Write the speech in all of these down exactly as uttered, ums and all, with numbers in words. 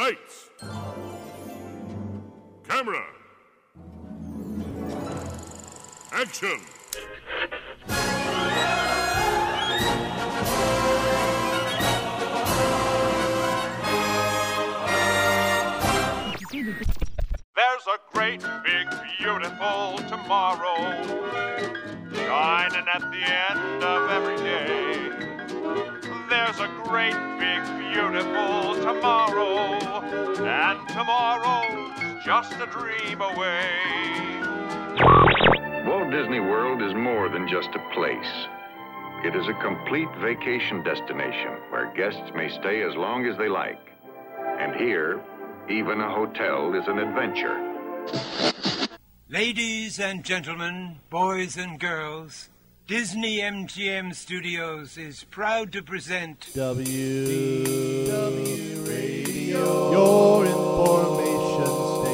Lights. Camera. Action. There's a great, big, beautiful tomorrow shining at the end of every day. There's a great, big, beautiful tomorrow, and tomorrow's just a dream away. Walt Disney World is more than just a place. It is a complete vacation destination where guests may stay as long as they like. And here, even a hotel is an adventure. Ladies and gentlemen, boys and girls, Disney M G M Studios is proud to present W D W Radio, your information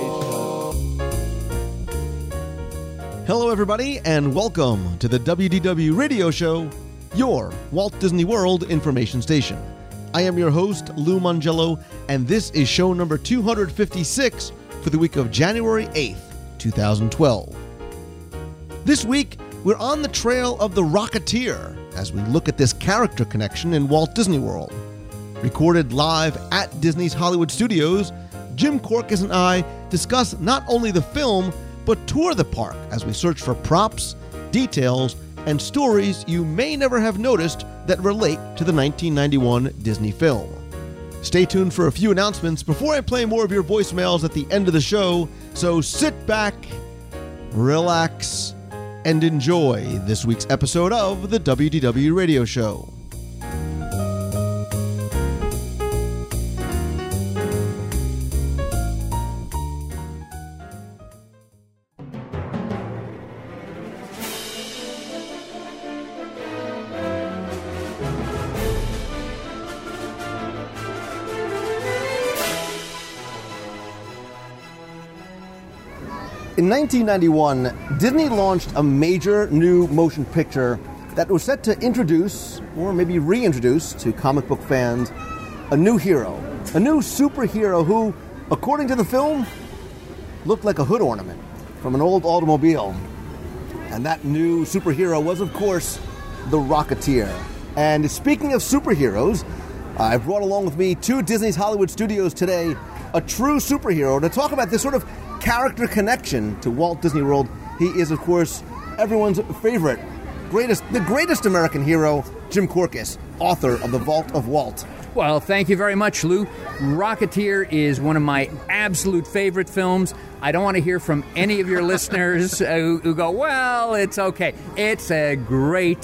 station. Hello, everybody, and welcome to the W D W Radio Show, your Walt Disney World information station. I am your host, Lou Mongello, and this is show number two hundred fifty-six for the week of January eighth, twenty twelve. This week, we're on the trail of the Rocketeer as we look at this character connection in Walt Disney World. Recorded live at Disney's Hollywood Studios, Jim Korkis and I discuss not only the film, but tour the park as we search for props, details, and stories you may never have noticed that relate to the nineteen ninety-one Disney film. Stay tuned for a few announcements before I play more of your voicemails at the end of the show, so sit back, relax, and enjoy this week's episode of the W D W Radio Show. In nineteen ninety-one, Disney launched a major new motion picture that was set to introduce, or maybe reintroduce to comic book fans, a new hero. A new superhero who, according to the film, looked like a hood ornament from an old automobile. And that new superhero was, of course, the Rocketeer. And speaking of superheroes, I've brought along with me to Disney's Hollywood Studios today a true superhero to talk about this sort of character connection to Walt Disney World. He is, of course, everyone's favorite, greatest, the greatest American hero, Jim Korkis, author of The Vault of Walt. Well, thank you very much, Lou. Rocketeer is one of my absolute favorite films. I don't want to hear from any of your listeners uh, who, who go, well, it's okay. It's a great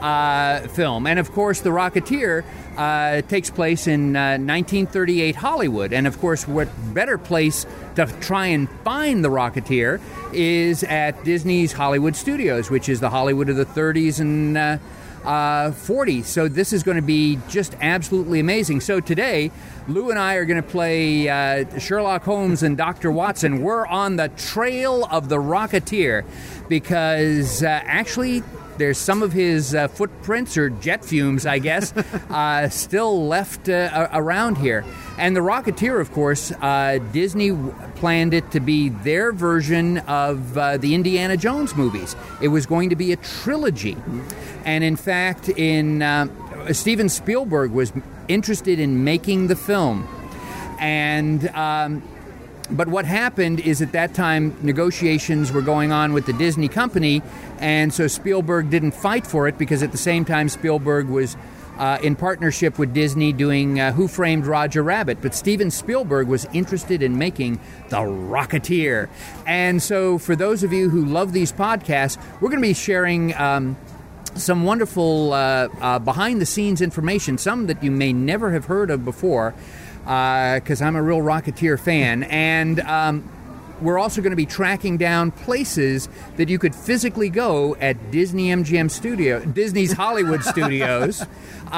uh, film. And, of course, The Rocketeer uh, takes place in uh, nineteen thirty-eight Hollywood. And, of course, what better place to try and find The Rocketeer is at Disney's Hollywood Studios, which is the Hollywood of the thirties and uh, uh, forties. So this is going to be just absolutely amazing. So today, Lou and I are going to play uh, Sherlock Holmes and Doctor Watson. We're on the trail of the Rocketeer because uh, actually there's some of his uh, footprints or jet fumes, I guess, uh, still left uh, around here. And the Rocketeer, of course, uh, Disney planned it to be their version of uh, the Indiana Jones movies. It was going to be a trilogy. And in fact, in uh, Steven Spielberg was interested in making the film. And um, but what happened is at that time negotiations were going on with the Disney company, and so Spielberg didn't fight for it because at the same time Spielberg was uh, in partnership with Disney doing uh, Who Framed Roger Rabbit. But Steven Spielberg was interested in making The Rocketeer. And so for those of you who love these podcasts, we're going to be sharing Um, some wonderful uh, uh, behind-the-scenes information, some that you may never have heard of before, because uh, I'm a real Rocketeer fan. And um, we're also going to be tracking down places that you could physically go at Disney M G M Studio, Disney's Hollywood Studios, uh,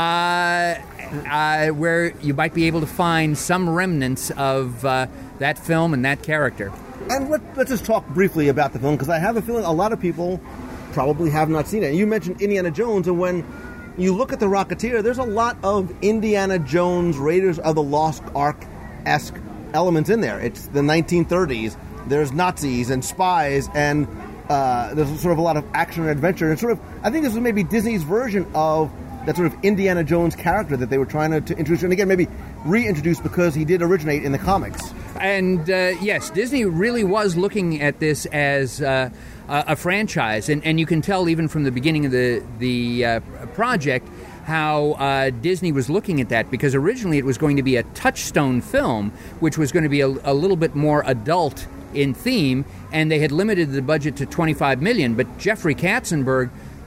uh, where you might be able to find some remnants of uh, that film and that character. And let, let's just talk briefly about the film, because I have a feeling a lot of people probably have not seen it. You mentioned Indiana Jones, and when you look at The Rocketeer, there's a lot of Indiana Jones, Raiders of the Lost Ark-esque elements in there. It's the nineteen thirties. There's Nazis and spies, and uh, there's sort of a lot of action and adventure. And sort of, I think this was maybe Disney's version of that sort of Indiana Jones character that they were trying to, to introduce, and again, maybe reintroduce because he did originate in the comics. And uh, yes, Disney really was looking at this as uh, a franchise, and, and you can tell even from the beginning of the the uh, project how uh, Disney was looking at that, because originally it was going to be a Touchstone film, which was going to be a, a little bit more adult in theme, and they had limited the budget to twenty-five million dollars. But Jeffrey Katzenberg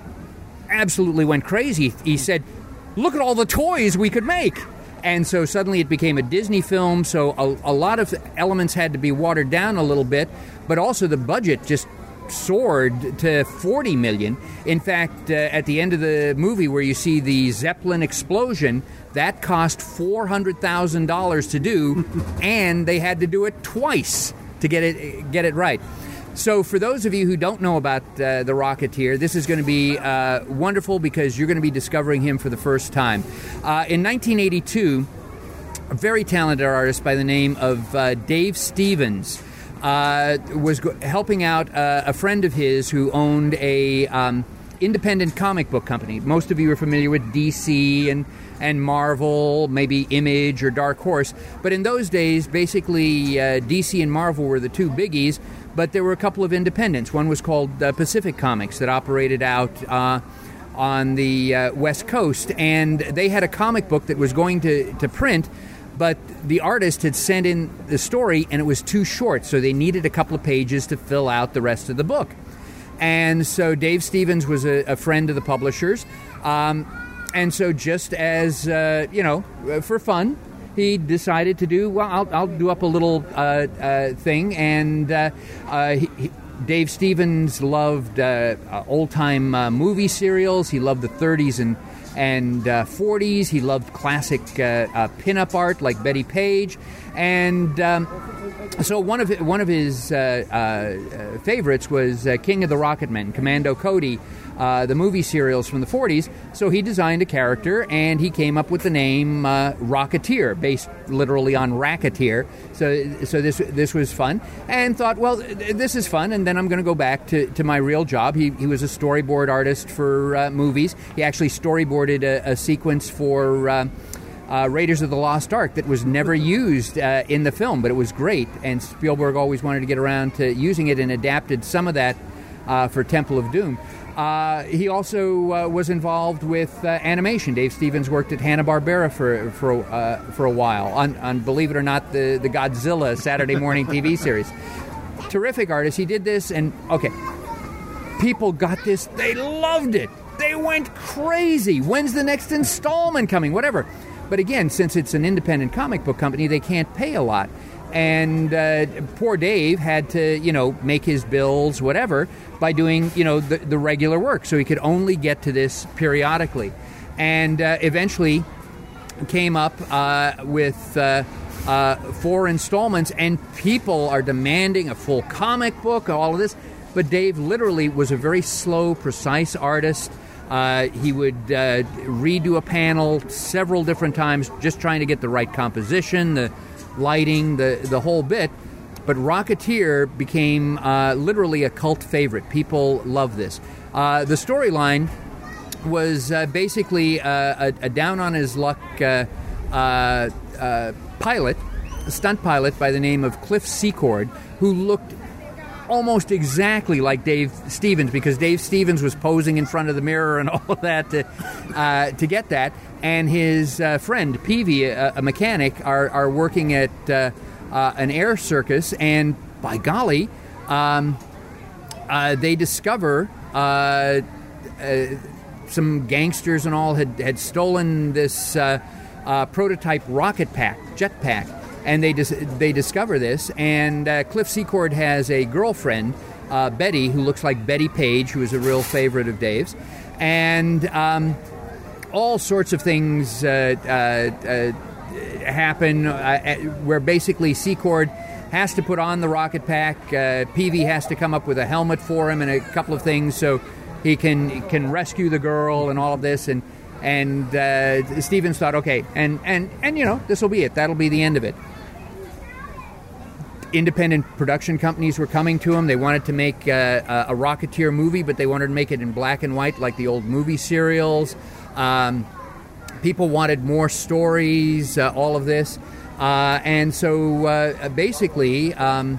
absolutely went crazy. He said, "Look at all the toys we could make." And so suddenly it became a Disney film, so a, a lot of elements had to be watered down a little bit, but also the budget just soared to forty million dollars. In fact, uh, at the end of the movie where you see the Zeppelin explosion, that cost four hundred thousand dollars to do, and they had to do it twice to get it get it right. So for those of you who don't know about uh, the Rocketeer, this is going to be uh, wonderful because you're going to be discovering him for the first time. Uh, in nineteen eighty-two, a very talented artist by the name of uh, Dave Stevens uh, was go- helping out uh, a friend of his who owned a um, independent comic book company. Most of you are familiar with D C and and Marvel, maybe Image or Dark Horse. But in those days, basically, uh, D C and Marvel were the two biggies, but there were a couple of independents. One was called uh, Pacific Comics that operated out uh, on the uh, West Coast, and they had a comic book that was going to, to print, but the artist had sent in the story, and it was too short, so they needed a couple of pages to fill out the rest of the book. And so Dave Stevens was a, a friend of the publishers, um, and so just as, uh, you know, for fun, he decided to do, well, I'll, I'll do up a little uh, uh, thing, and uh, uh, he, he, Dave Stevens loved uh, uh, old-time uh, movie serials. He loved the thirties and, and uh, forties. He loved classic uh, uh, pinup art like Betty Page, and um, so one of one of his uh, uh, favorites was uh, King of the Rocketmen, Commando Cody, uh, the movie serials from the forties. So he designed a character, and he came up with the name uh, Rocketeer, based literally on racketeer. So, so this this was fun, and thought, well, this is fun, and then I'm going to go back to, to my real job. He he was a storyboard artist for uh, movies. He actually storyboarded a, a sequence for Uh, Uh, Raiders of the Lost Ark that was never used uh, in the film, but it was great, and Spielberg always wanted to get around to using it and adapted some of that uh, for Temple of Doom. Uh, he also uh, was involved with uh, animation. Dave Stevens worked at Hanna-Barbera for for uh, for a while on, on, believe it or not, the, the Godzilla Saturday morning T V series. Terrific artist. He did this, and okay, people got this. They loved it. They went crazy. When's the next installment coming? Whatever. But again, since it's an independent comic book company, they can't pay a lot. And uh, poor Dave had to, you know, make his bills, whatever, by doing, you know, the, the regular work. So he could only get to this periodically. And uh, eventually came up uh, with uh, uh, four installments, and people are demanding a full comic book, all of this. But Dave literally was a very slow, precise artist. Uh, he would uh, redo a panel several different times, just trying to get the right composition, the lighting, the, the whole bit. But Rocketeer became uh, literally a cult favorite. People love this. Uh, the storyline was uh, basically uh, a, a down-on-his-luck uh, uh, uh, pilot, a stunt pilot by the name of Cliff Secord, who looked almost exactly like Dave Stevens, because Dave Stevens was posing in front of the mirror and all of that to, uh, to get that. And his uh, friend, Peavy, a, a mechanic, are, are working at uh, uh, an air circus, and by golly, um, uh, they discover uh, uh, some gangsters and all had, had stolen this uh, uh, prototype rocket pack, jetpack. And they dis- they discover this, and uh, Cliff Secord has a girlfriend, uh, Betty, who looks like Betty Page, who is a real favorite of Dave's, and um, all sorts of things uh, uh, uh, happen uh, where basically Secord has to put on the rocket pack. Uh, Peavy has to come up with a helmet for him and a couple of things so he can can rescue the girl and all of this, and and uh, Stevens thought, okay, and and and you know, this will be it. That'll be the end of it. independent production companies were coming to him. They wanted to make uh, a, a Rocketeer movie, but they wanted to make it in black and white like the old movie serials. Um, people wanted more stories, uh, all of this. Uh, and so uh, basically, um,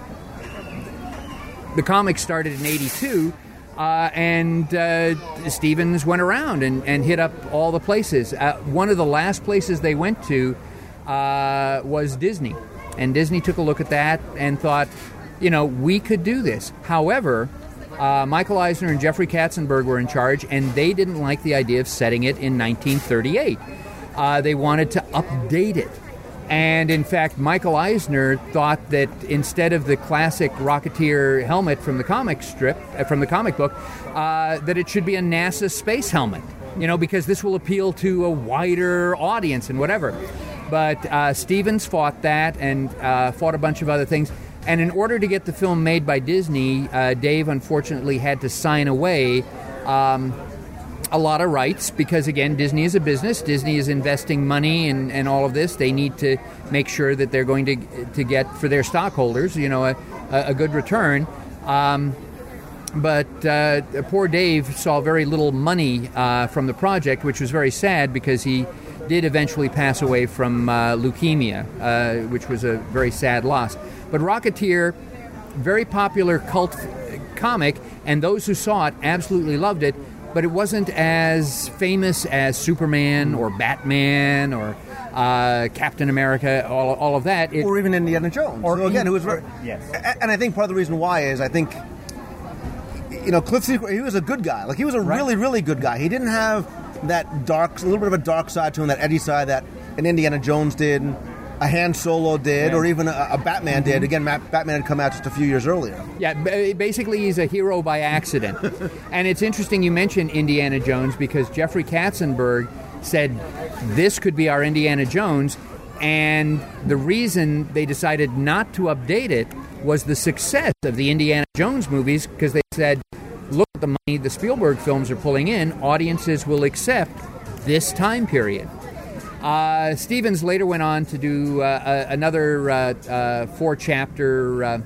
the comic started in eighty-two, uh, and uh, Stevens went around and, and hit up all the places. Uh, one of the last places they went to uh, was Disney. And Disney took a look at that and thought, you know, we could do this. However, uh, Michael Eisner and Jeffrey Katzenberg were in charge, and they didn't like the idea of setting it in nineteen thirty-eight. Uh, they wanted to update it. And in fact, Michael Eisner thought that instead of the classic Rocketeer helmet from the comic strip, uh, from the comic book, uh, that it should be a NASA space helmet, you know, because this will appeal to a wider audience and whatever. But uh, Stevens fought that and uh, fought a bunch of other things. And in order to get the film made by Disney, uh, Dave unfortunately had to sign away um, a lot of rights because, again, Disney is a business. Disney is investing money and, and all of this. They need to make sure that they're going to to get for their stockholders, you know, a, a good return. Um, but uh, poor Dave saw very little money uh, from the project, which was very sad because he did eventually pass away from uh, leukemia, uh, which was a very sad loss. But Rocketeer, very popular cult comic, and those who saw it absolutely loved it, but it wasn't as famous as Superman or Batman or uh, Captain America, all, all of that. It, or even Indiana Jones. Or so again, in, who was, or, yes. And I think part of the reason why is I think, you know, Cliff Sequor, he was a good guy. Like, he was a right. really, really good guy. He didn't have that dark, a little bit of a dark side to him, that Eddie side that an Indiana Jones did, a Han Solo did, yeah. or even a, a Batman mm-hmm. did. Again, Matt, Batman had come out just a few years earlier. Yeah, basically he's a hero by accident. And it's interesting you mentioned Indiana Jones because Jeffrey Katzenberg said this could be our Indiana Jones, and the reason they decided not to update it was the success of the Indiana Jones movies, because they said, look at the money the Spielberg films are pulling in, audiences will accept this time period. Uh, Stevens later went on to do uh, another uh, uh, four-chapter uh,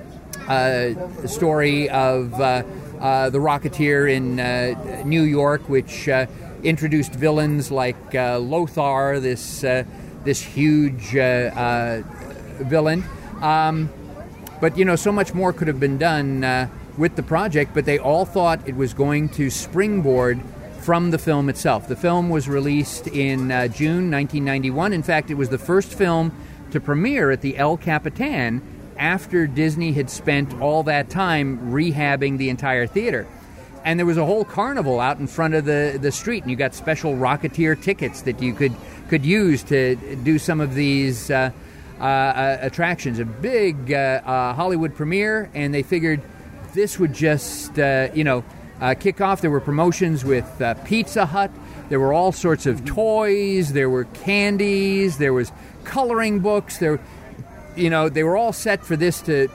uh, story of uh, uh, the Rocketeer in uh, New York, which uh, introduced villains like uh, Lothar, this uh, this huge uh, uh, villain. Um, but, you know, so much more could have been done uh, with the project, but they all thought it was going to springboard from the film itself. The film was released in uh, June nineteen ninety-one. In fact, it was the first film to premiere at the El Capitan after Disney had spent all that time rehabbing the entire theater. And there was a whole carnival out in front of the, the street, and you got special Rocketeer tickets that you could, could use to do some of these uh, uh, attractions. A big uh, uh, Hollywood premiere, and they figured this would just, uh, you know, Uh, kick off. There were promotions with uh, Pizza Hut. There were all sorts of toys. There were candies. There was coloring books. There, you know, they were all set for this to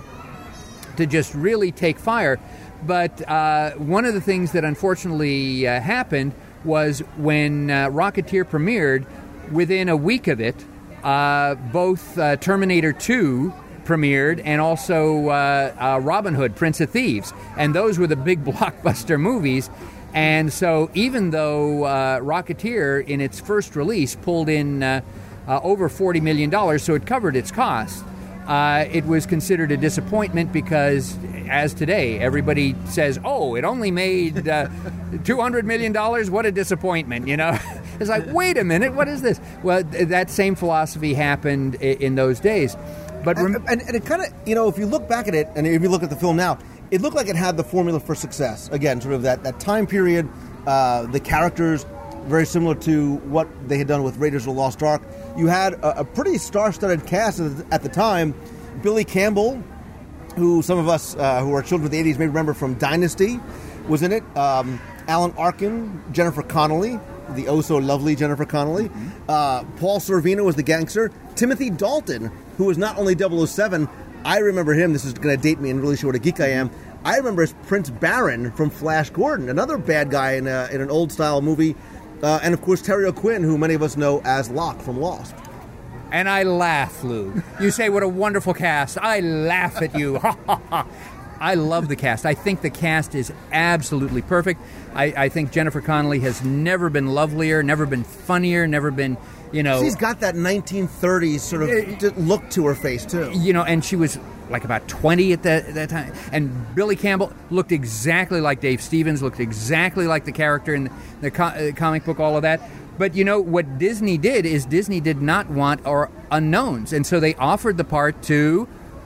to just really take fire. But uh, one of the things that unfortunately uh, happened was when uh, Rocketeer premiered, within a week of it, uh, both uh, Terminator two premiered and also uh, uh, Robin Hood, Prince of Thieves. And those were the big blockbuster movies. And so even though uh, Rocketeer, in its first release, pulled in uh, uh, over forty million dollars, so it covered its costs, uh, it was considered a disappointment because, as today, everybody says, oh, it only made uh, two hundred million dollars? What a disappointment, you know? It's like, wait a minute, what is this? Well, th- that same philosophy happened I- in those days. But rem- and, and, and it kind of, you know, if you look back at it, and if you look at the film now, it looked like it had the formula for success. Again, sort of that, that time period, uh, the characters, very similar to what they had done with Raiders of the Lost Ark. You had a, a pretty star-studded cast at the, at the time. Billy Campbell, who some of us uh, who are children of the eighties may remember from Dynasty, was in it. Um, Alan Arkin, Jennifer Connelly, the oh-so-lovely Jennifer Connelly. Mm-hmm. Uh, Paul Sorvino was the gangster. Timothy Dalton, who was not only double oh seven, I remember him, this is going to date me and really show what a geek I am, I remember as Prince Baron from Flash Gordon, another bad guy in, a, in an old-style movie. Uh, and, of course, Terry O'Quinn, who many of us know as Locke from Lost. And I laugh, Lou. You say, what a wonderful cast. I laugh at you. Ha, ha, ha. I love the cast. I think the cast is absolutely perfect. I, I think Jennifer Connelly has never been lovelier, never been funnier, never been, you know... She's got that nineteen thirties sort of look to her face, too. You know, and she was like about twenty at that, that time. And Billy Campbell looked exactly like Dave Stevens, looked exactly like the character in the co- uh, comic book, all of that. But, you know, what Disney did is Disney did not want or unknowns. And so they offered the part to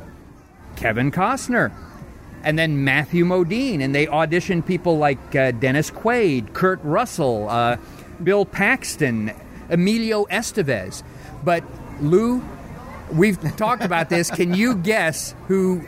Kevin Costner. And then Matthew Modine, and they auditioned people like uh, Dennis Quaid, Kurt Russell, uh, Bill Paxton, Emilio Estevez. But, Lou, we've talked about this. Can you guess who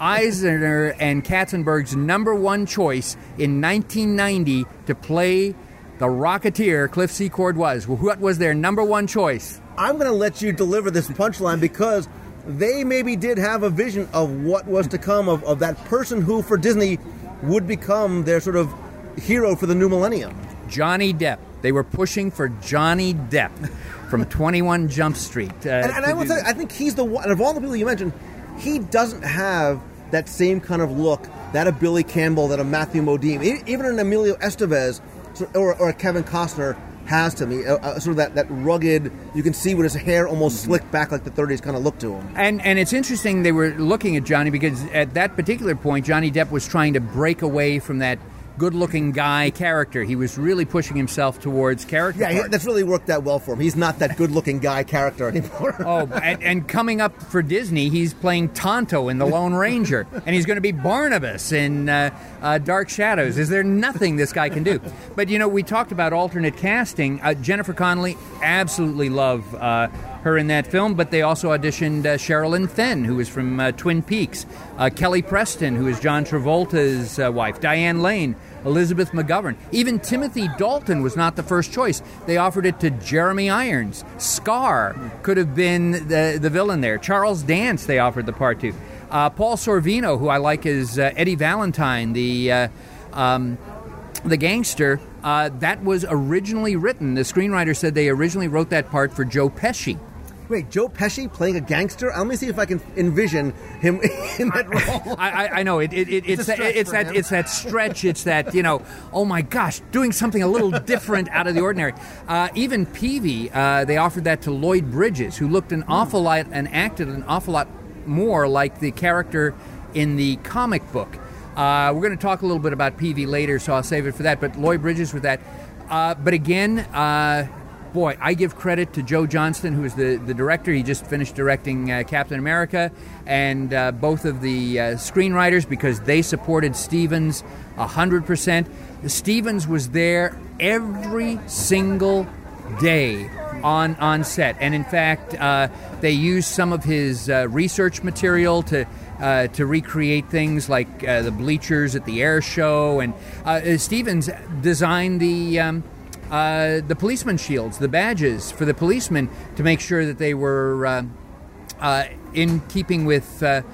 Eisner and Katzenberg's number one choice in nineteen ninety to play the Rocketeer, Cliff Secord, was? What was their number one choice? I'm going to let you deliver this punchline because... they maybe did have a vision of what was to come, of, of that person who, for Disney, would become their sort of hero for the new millennium. Johnny Depp. They were pushing for Johnny Depp from twenty-one Jump Street. Uh, and and I will tell you, I think he's the one, of all the people you mentioned, he doesn't have that same kind of look, that of Billy Campbell, that of Matthew Modine, even an Emilio Estevez or, or a Kevin Costner has to me, uh, uh, sort of that, that rugged, you can see with his hair almost slicked back like the thirties kind of look to him. And and it's interesting they were looking at Johnny because at that particular point, Johnny Depp was trying to break away from that good-looking guy character. He was really pushing himself towards character. Yeah, he, that's really worked out well for him. He's not that good-looking guy character anymore. oh, and, and coming up for Disney, he's playing Tonto in The Lone Ranger, and he's going to be Barnabas in uh, uh, Dark Shadows. Is there nothing this guy can do? But, you know, we talked about alternate casting. Uh, Jennifer Connelly, absolutely love uh, her in that film, but they also auditioned uh, Sherilyn Fenn, who is from uh, Twin Peaks, uh, Kelly Preston, who is John Travolta's uh, wife, Diane Lane, Elizabeth McGovern. Even Timothy Dalton was not the first choice. They offered it to Jeremy Irons. Scar could have been the, the villain there. Charles Dance they offered the part to. Uh, Paul Sorvino, who I like as uh, Eddie Valentine, the uh, um, the gangster, uh, that was originally written. The screenwriter said they originally wrote that part for Joe Pesci. Wait, Joe Pesci playing a gangster? Let me see if I can envision him in that role. I, I, I know it. it, it it's It's a that, stretch it's for that him. it's that stretch. It's that you know. Oh my gosh, doing something a little different out of the ordinary. Uh, even Peavy, uh, they offered that to Lloyd Bridges, who looked an awful lot and acted an awful lot more like the character in the comic book. Uh, we're going to talk a little bit about Peavy later, so I'll save it for that. But Lloyd Bridges with that. Uh, but again. Uh, Boy, I give credit to Joe Johnston, who is the, the director. He just finished directing uh, Captain America, and uh, both of the uh, screenwriters, because they supported Stevens one hundred percent. Stevens was there every single day on, on set. And in fact, uh, they used some of his uh, research material to Uh, to recreate things like uh, the bleachers at the air show. And uh, Stevens designed the... Um, Uh, the policeman shields, the badges for the policemen to make sure that they were uh, uh, in keeping with uh,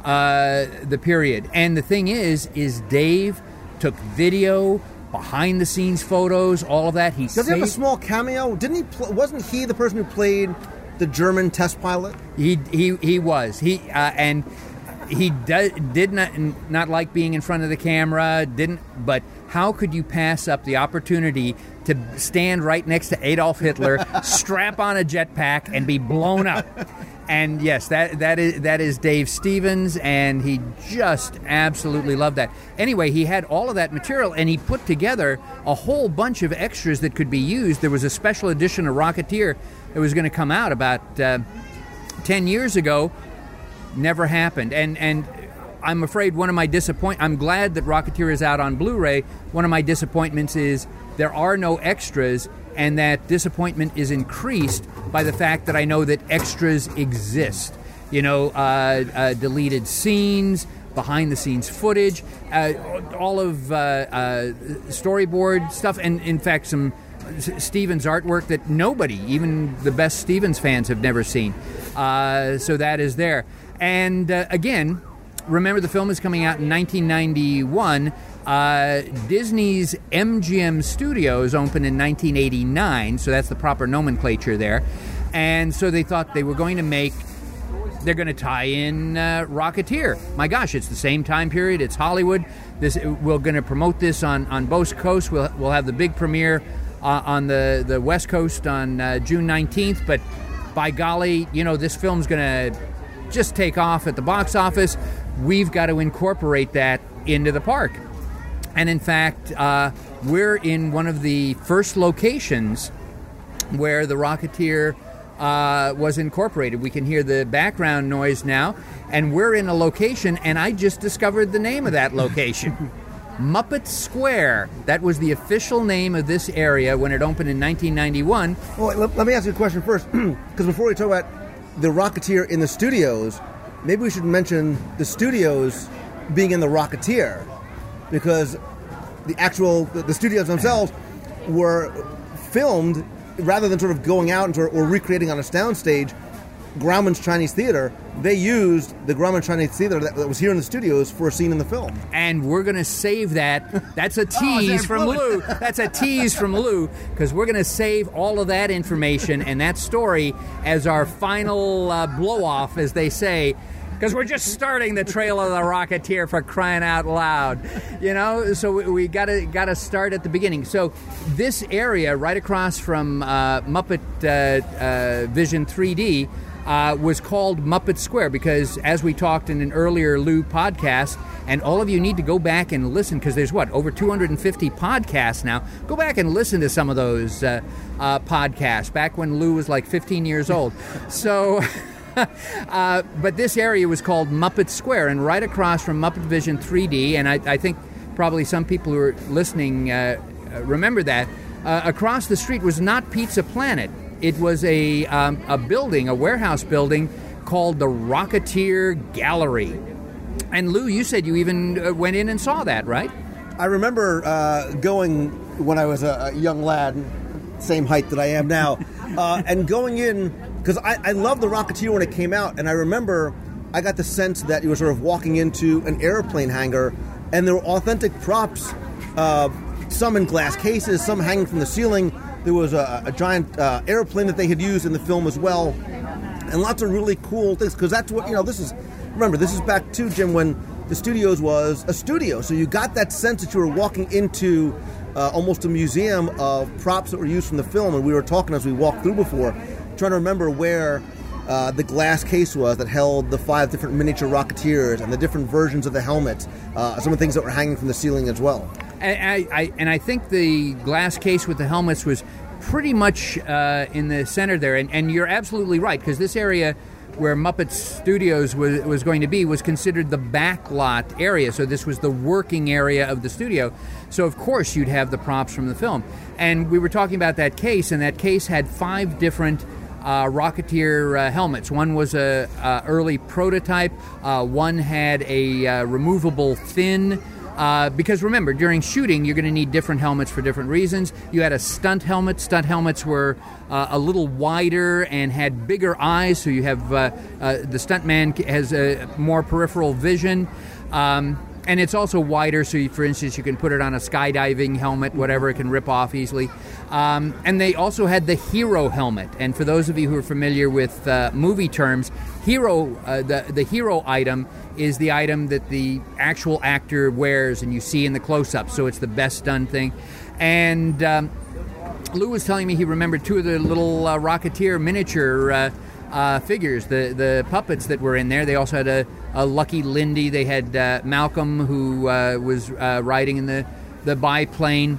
uh, the period. And the thing is, is Dave took video, behind-the-scenes photos, all of that. He Does he have a small cameo? Didn't he? Pl- wasn't he the person who played the German test pilot? He he he was he uh, and he do, did not not like being in front of the camera. Didn't but. How could you pass up the opportunity to stand right next to Adolf Hitler, strap on a jetpack, and be blown up? And yes, that that is that is Dave Stevens, and he just absolutely loved that. Anyway, he had all of that material, and he put together a whole bunch of extras that could be used. There was a special edition of Rocketeer that was going to come out about uh, ten years ago. Never happened, and and. I'm afraid one of my disappoint. I'm glad that Rocketeer is out on Blu-ray. One of my disappointments is there are no extras, and that disappointment is increased by the fact that I know that extras exist. You know, uh, uh, deleted scenes, behind-the-scenes footage, uh, all of uh, uh, storyboard stuff, and in fact some Stevens artwork that nobody, even the best Stevens fans, have never seen. Uh, so that is there. And uh, again. Remember, the film is coming out in nineteen ninety-one. Uh, Disney's M G M Studios opened in nineteen eighty-nine, so that's the proper nomenclature there. And so they thought they were going to make, they're going to tie in uh, Rocketeer. My gosh, it's the same time period. It's Hollywood. This We're going to promote this on, on both coasts. We'll, we'll have the big premiere uh, on the, the West Coast on uh, June nineteenth. But by golly, you know, this film's going to just take off at the box office. We've got to incorporate that into the park. And in fact, uh, we're in one of the first locations where the Rocketeer uh, was incorporated. We can hear the background noise now, and we're in a location, and I just discovered the name of that location. Muppet Square. That was the official name of this area when it opened in nineteen ninety-one. Well, let, let me ask you a question first, because before we talk about the Rocketeer in the studios, maybe we should mention the studios being in the Rocketeer, because the actual, the studios themselves were filmed, rather than sort of going out and sort of, or recreating on a soundstage, Grauman's Chinese Theater, they used the Grauman's Chinese Theater that, that was here in the studios for a scene in the film. And we're going to save that. That's a tease oh, from Lou. That's a tease from Lou, because we're going to save all of that information and that story as our final uh, blow-off, as they say, because we're just starting the trail of the Rocketeer, for crying out loud, you know. So we, we gotta gotta start at the beginning. So this area right across from uh, Muppet uh, uh, Vision three D uh, was called Muppet Square because, as we talked in an earlier Lou podcast, and all of you need to go back and listen, because there's what, over two hundred fifty podcasts now. Go back and listen to some of those uh, uh, podcasts back when Lou was like fifteen years old. So. uh, but this area was called Muppet Square, and right across from Muppet Vision three D, and I, I think probably some people who are listening uh, remember that, uh, across the street was not Pizza Planet. It was a, um, a building, a warehouse building called the Rocketeer Gallery. And Lou, you said you even uh, went in and saw that, right? I remember uh, going when I was a, a young lad, same height that I am now, uh, and going in, because I, I loved the Rocketeer when it came out, and I remember I got the sense that you were sort of walking into an airplane hangar, and there were authentic props, uh, some in glass cases, some hanging from the ceiling. There was a, a giant uh, airplane that they had used in the film as well, and lots of really cool things, because that's what, you know, this is, remember, this is back too, Jim, when the studios was a studio, so you got that sense that you were walking into uh, almost a museum of props that were used from the film, and we were talking as we walked through before, trying to remember where uh, the glass case was that held the five different miniature Rocketeers and the different versions of the helmets, uh, some of the things that were hanging from the ceiling as well. I, I, and I think the glass case with the helmets was pretty much uh, in the center there, and, and you're absolutely right, because this area where Muppet Studios was, was going to be was considered the backlot area, so this was the working area of the studio. So of course you'd have the props from the film. And we were talking about that case, and that case had five different uh, Rocketeer uh, helmets. One was a, a early prototype, uh, one had a uh, removable fin, Uh, because remember, during shooting, you're going to need different helmets for different reasons. You had a stunt helmet. Stunt helmets were uh, a little wider and had bigger eyes, so you have uh, uh, the stuntman has a more peripheral vision. Um, and it's also wider, so you, for instance, you can put it on a skydiving helmet, whatever, it can rip off easily. Um, and they also had the hero helmet. And for those of you who are familiar with uh, movie terms, hero, uh, the, the hero item is the item that the actual actor wears and you see in the close-up, so it's the best done thing. And um, Lou was telling me he remembered two of the little uh, Rocketeer miniature uh, uh, figures, the, the puppets that were in there. They also had a, a Lucky Lindy. They had uh, Malcolm, who uh, was uh, riding in the, the biplane.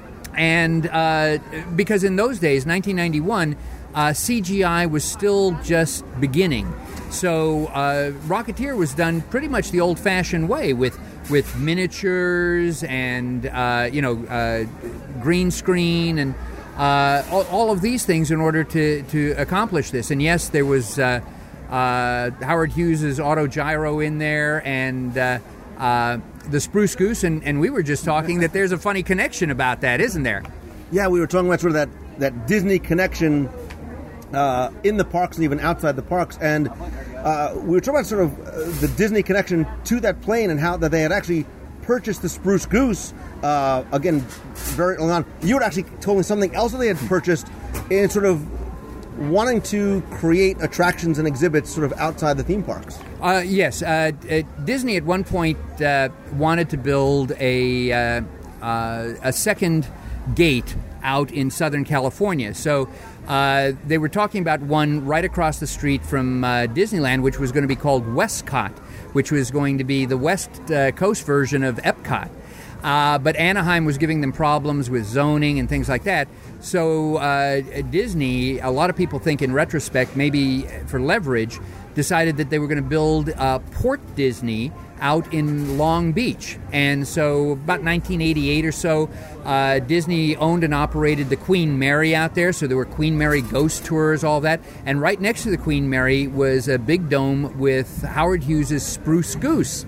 And uh, because in those days, nineteen ninety-one, uh, C G I was still just beginning. So uh, Rocketeer was done pretty much the old-fashioned way, with with miniatures and uh, you know uh, green screen and uh, all, all of these things in order to, to accomplish this. And yes, there was uh, uh, Howard Hughes' autogyro in there, and uh, uh, the Spruce Goose, and, and we were just talking that there's a funny connection about that, isn't there? Yeah, we were talking about sort of that, that Disney connection Uh, in the parks and even outside the parks, and uh, we were talking about sort of uh, the Disney connection to that plane and how that they had actually purchased the Spruce Goose, uh, again, very early on. You had actually told me something else that they had purchased in sort of wanting to create attractions and exhibits sort of outside the theme parks. Uh, yes, uh, uh, Disney at one point uh, wanted to build a uh, uh, a second gate out in Southern California. So uh, they were talking about one right across the street from uh, Disneyland, which was going to be called Westcott, which was going to be the West uh, Coast version of Epcot. Uh, but Anaheim was giving them problems with zoning and things like that. So uh, Disney, a lot of people think in retrospect, maybe for leverage, decided that they were going to build uh, Port Disney out in Long Beach. And so about nineteen eighty-eight or so, uh, Disney owned and operated the Queen Mary out there. So there were Queen Mary ghost tours, all that. And right next to the Queen Mary was a big dome with Howard Hughes' Spruce Goose.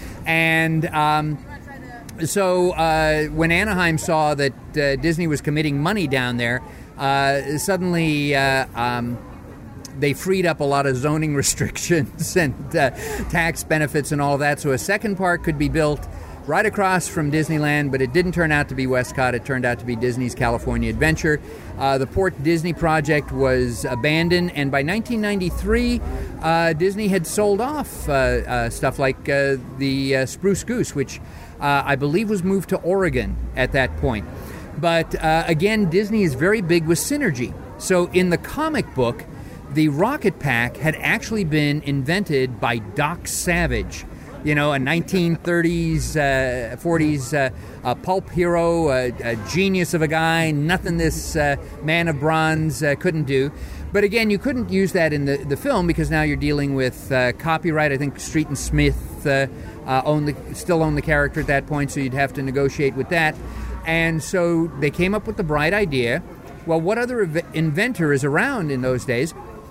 And um, so uh, when Anaheim saw that uh, Disney was committing money down there, uh, suddenly uh, um, they freed up a lot of zoning restrictions and uh, tax benefits and all that. So a second park could be built right across from Disneyland, but it didn't turn out to be Westcott. It turned out to be Disney's California Adventure. Uh, the Port Disney project was abandoned, and by nineteen ninety-three, uh, Disney had sold off uh, uh, stuff like uh, the uh, Spruce Goose, which uh, I believe was moved to Oregon at that point. But uh, again, Disney is very big with synergy. So in the comic book, the Rocket Pack had actually been invented by Doc Savage, you know, a nineteen thirties, uh, forties uh, uh, pulp hero, uh, a genius of a guy, nothing this uh, man of bronze uh, couldn't do. But again, you couldn't use that in the, the film because now you're dealing with uh, copyright. I think Street and Smith uh, uh, own the, still own the character at that point, so you'd have to negotiate with that. And so they came up with the bright idea. Well, what other ev- inventor is around in those days?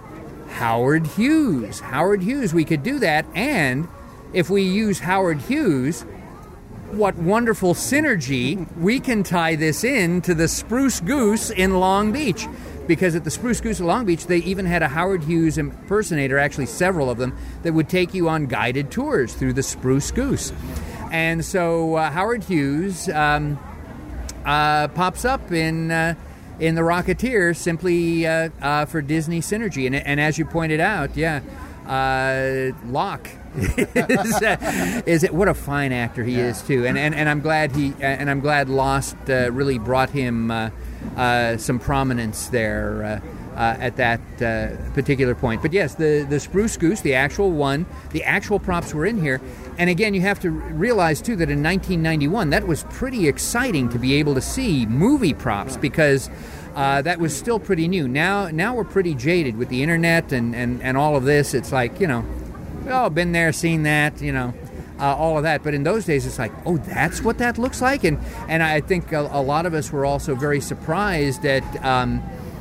Howard Hughes. Howard Hughes, we could do that. And if we use Howard Hughes, what wonderful synergy. We can tie this in to the Spruce Goose in Long Beach. Because at the Spruce Goose in Long Beach, they even had a Howard Hughes impersonator, actually several of them, that would take you on guided tours through the Spruce Goose. And so uh, Howard Hughes um, uh, pops up in... Uh, in The Rocketeer, simply uh, uh, for Disney synergy. And, and as you pointed out, yeah, uh, Locke is, uh, is it? What a fine actor he yeah. is too. And, and and I'm glad he and I'm glad Lost uh, really brought him uh, uh, some prominence there uh, uh, at that uh, particular point. But yes, the the Spruce Goose, the actual one, the actual props were in here. And again, you have to realize, too, that in nineteen ninety-one, that was pretty exciting to be able to see movie props because uh, that was still pretty new. Now now we're pretty jaded with the internet and, and, and all of this. It's like, you know, oh, been there, seen that, you know, uh, all of that. But in those days, it's like, oh, that's what that looks like? And, and I think a, a lot of us were also very surprised at... Um,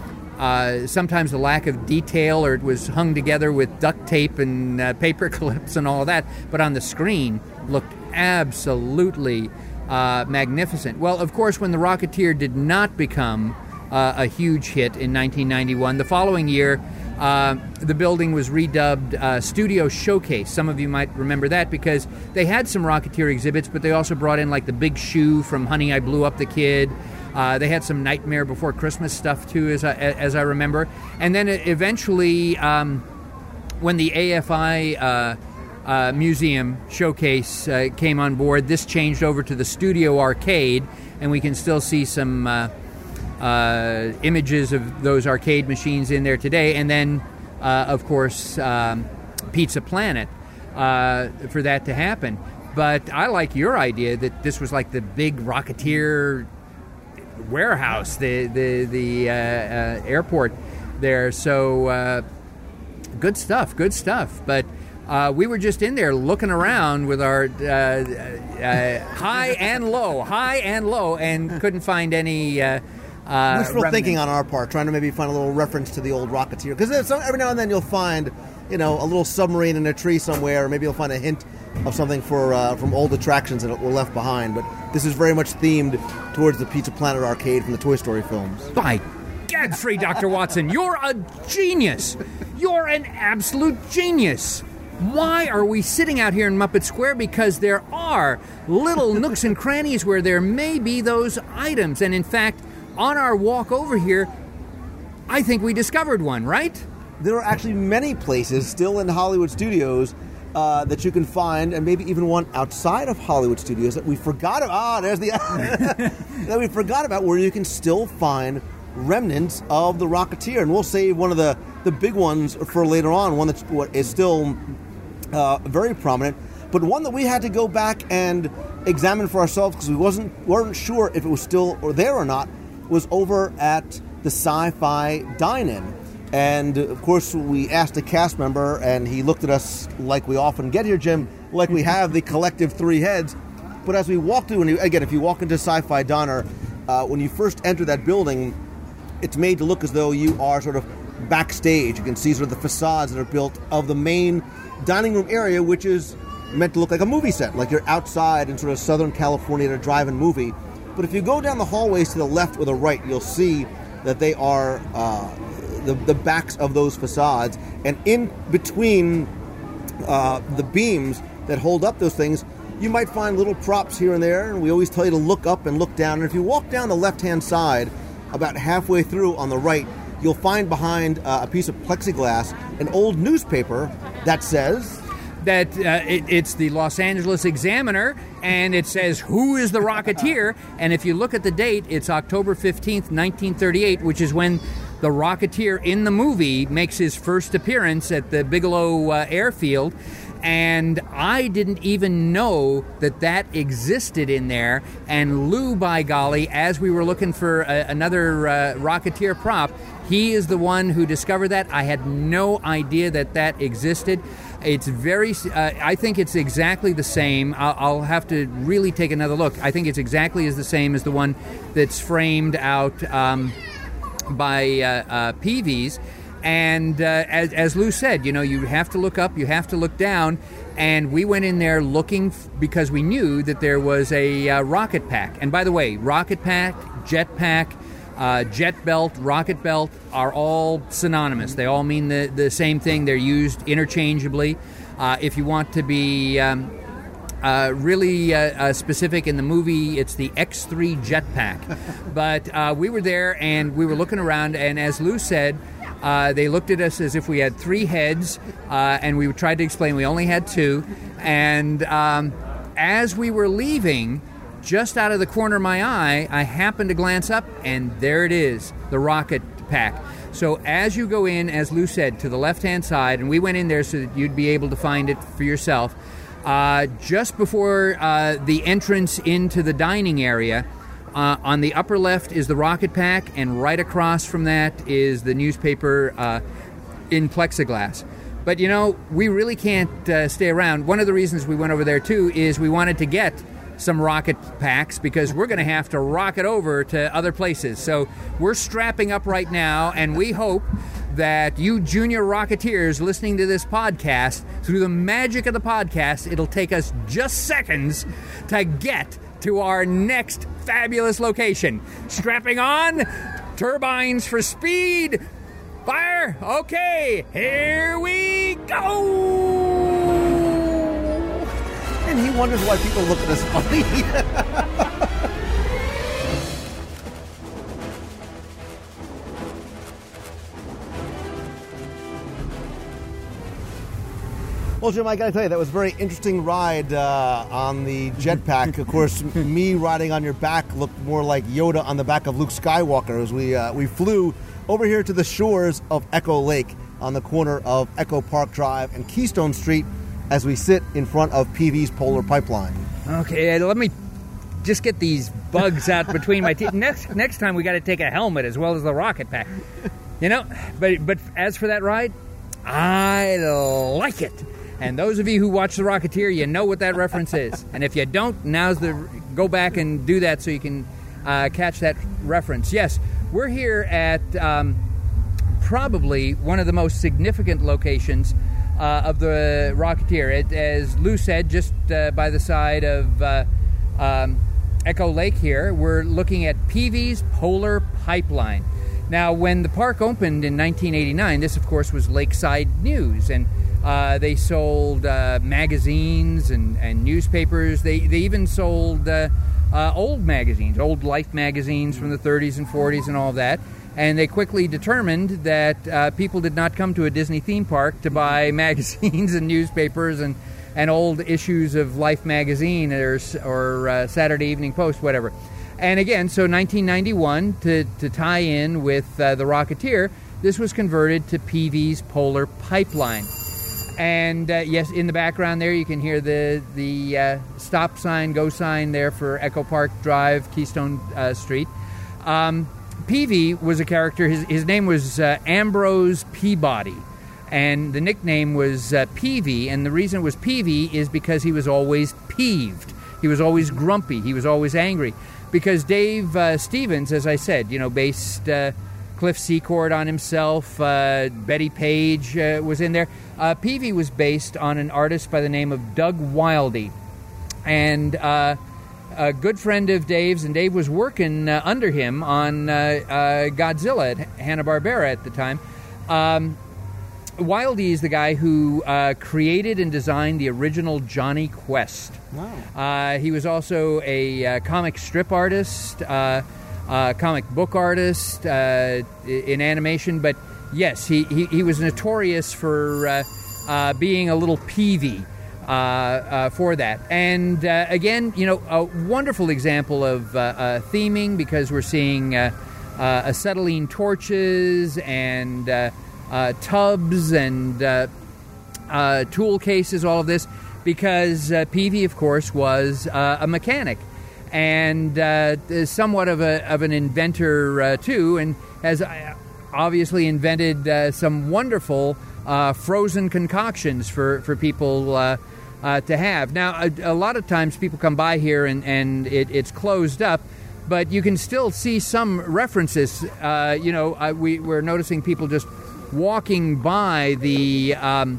Uh, sometimes the lack of detail, or it was hung together with duct tape and uh, paper clips and all of that, but on the screen looked absolutely uh, magnificent. Well, of course, when The Rocketeer did not become uh, a huge hit in nineteen ninety-one, the following year, uh, the building was redubbed uh, Studio Showcase. Some of you might remember that because they had some Rocketeer exhibits, but they also brought in like the Big Shoe from Honey, I Blew Up the Kid. Uh, they had some Nightmare Before Christmas stuff, too, as I, as I remember. And then eventually, um, when the A F I uh, uh, Museum Showcase uh, came on board, this changed over to the Studio Arcade, and we can still see some uh, uh, images of those arcade machines in there today. And then, uh, of course, um, Pizza Planet uh, for that to happen. But I like your idea that this was like the big Rocketeer warehouse, the the the uh, uh, airport there. So uh, good stuff, good stuff. But uh, we were just in there looking around with our uh, uh, high and low, high and low, and couldn't find any. Uh, uh, Wishful thinking on our part, trying to maybe find a little reference to the old Rocketeer, because every now and then you'll find, you know, a little submarine in a tree somewhere, or maybe you'll find a hint of something for uh, from old attractions that were left behind. But this is very much themed towards the Pizza Planet arcade from the Toy Story films. By Godfrey, Doctor Watson, you're a genius. You're an absolute genius. Why are we sitting out here in Muppet Square? Because there are little nooks and crannies where there may be those items. And in fact, on our walk over here, I think we discovered one, right? There are actually many places still in Hollywood studios uh, that you can find, and maybe even one outside of Hollywood studios that we forgot about. Ah, there's the that we forgot about, where you can still find remnants of the Rocketeer, and we'll save one of the, the big ones for later on. One that's what is still uh, very prominent, but one that we had to go back and examine for ourselves because we wasn't weren't sure if it was still or there or not. Was over at the Sci-Fi Dine-In. And, of course, we asked a cast member, and he looked at us like we often get here, Jim, like we have the collective three heads. But as we walked through, and you, again, if you walk into Sci-Fi Diner, uh, when you first enter that building, it's made to look as though you are sort of backstage. You can see sort of the facades that are built of the main dining room area, which is meant to look like a movie set, like you're outside in sort of Southern California at a drive-in movie. But if you go down the hallways to the left or the right, you'll see that they are uh, the, the backs of those facades. And in between uh, the beams that hold up those things, you might find little props here and there. And we always tell you to look up and look down. And if you walk down the left-hand side, about halfway through on the right, you'll find behind uh, a piece of plexiglass an old newspaper that says... that uh, it, it's the Los Angeles Examiner, and it says, "Who is the Rocketeer?" And if you look at the date, it's October fifteenth, nineteen thirty-eight, which is when the Rocketeer in the movie makes his first appearance at the Bigelow uh, Airfield. And I didn't even know that that existed in there. And Lou, by golly, as we were looking for a, another uh, Rocketeer prop, he is the one who discovered that. I had no idea that that existed. It's very, uh, I think it's exactly the same. I'll, I'll have to really take another look. I think it's exactly as the same as the one that's framed out um, by uh, uh, Peavy's. And uh, as, as Lou said, you know, you have to look up, you have to look down. And we went in there looking f- because we knew that there was a uh, rocket pack. And by the way, rocket pack, jet pack, Uh, jet belt, rocket belt are all synonymous. They all mean the, the same thing. They're used interchangeably. Uh, if you want to be um, uh, really uh, uh, specific in the movie, it's the X three jetpack. But uh, we were there and we were looking around, and as Lou said, uh, they looked at us as if we had three heads, uh, and we tried to explain we only had two. And um, as we were leaving, just out of the corner of my eye, I happened to glance up, and there it is, the rocket pack. So as you go in, as Lou said, to the left-hand side, and we went in there so that you'd be able to find it for yourself, uh, just before uh, the entrance into the dining area, uh, on the upper left is the rocket pack, and right across from that is the newspaper uh, in plexiglass. But, you know, we really can't uh, stay around. One of the reasons we went over there, too, is we wanted to get some rocket packs because we're going to have to rocket over to other places. So we're strapping up right now, and we hope that you junior Rocketeers listening to this podcast, through the magic of the podcast, it'll take us just seconds to get to our next fabulous location. Strapping on, turbines for speed, fire, okay, here we go! And he wonders why people look at us funny. Well, Jim, I got to tell you, that was a very interesting ride uh, on the jetpack. Of course, me riding on your back looked more like Yoda on the back of Luke Skywalker as we uh, we flew over here to the shores of Echo Lake on the corner of Echo Park Drive and Keystone Street, as we sit in front of Peavy's Polar Pipeline. Okay, let me just get these bugs out between my teeth. Next next time we got to take a helmet as well as the rocket pack. You know, but but as for that ride, I like it. And those of you who watch The Rocketeer, you know what that reference is. And if you don't, now's the go back and do that so you can uh, catch that reference. Yes, we're here at um, probably one of the most significant locations Uh, of the Rocketeer. It, as Lou said, just uh, by the side of uh, um, Echo Lake here, we're looking at Peavy's Polar Pipeline. Now, when the park opened in nineteen eighty-nine, this, of course, was Lakeside News, and uh, they sold uh, magazines and, and newspapers. They, they even sold uh, uh, old magazines, old Life magazines from the thirties and forties and all that. and they quickly determined that uh, people did not come to a Disney theme park to buy magazines and newspapers and, and old issues of Life magazine or, or uh, Saturday Evening Post, whatever. And again, so nineteen ninety-one, to, to tie in with uh, the Rocketeer, this was converted to Peavy's Polar Pipeline. And uh, yes, in the background there, you can hear the the uh, stop sign, go sign there for Echo Park Drive, Keystone uh, Street. Um, Peavy was a character. His his name was uh, Ambrose Peabody, and the nickname was uh, Peavy. And the reason it was Peavy is because he was always peeved. He was always grumpy. He was always angry. Because Dave uh, Stevens, as I said, you know, based uh, Cliff Secord on himself. Uh, Betty Page uh, was in there. Uh, Peavy was based on an artist by the name of Doug Wildey. And uh, a good friend of Dave's, and Dave was working uh, under him on uh, uh, Godzilla at Hanna-Barbera at the time. Um, Wildey is the guy who uh, created and designed the original Johnny Quest. Wow. Uh, he was also a uh, comic strip artist, uh, uh, comic book artist uh, in animation, but yes, he, he, he was notorious for uh, uh, being a little peevy uh, uh, for that. And uh, again, you know, a wonderful example of uh, uh, theming, because we're seeing uh, uh, acetylene torches and uh, uh, tubs and uh, uh, tool cases, all of this, because uh, Peavy, of course, was uh, a mechanic and uh, somewhat of a of an inventor uh, too, and has obviously invented uh, some wonderful uh, frozen concoctions for for people uh, uh, to have. Now, a, a lot of times people come by here and and it, it's closed up, but you can still see some references. Uh, you know, uh, we we're noticing people just walking by the um,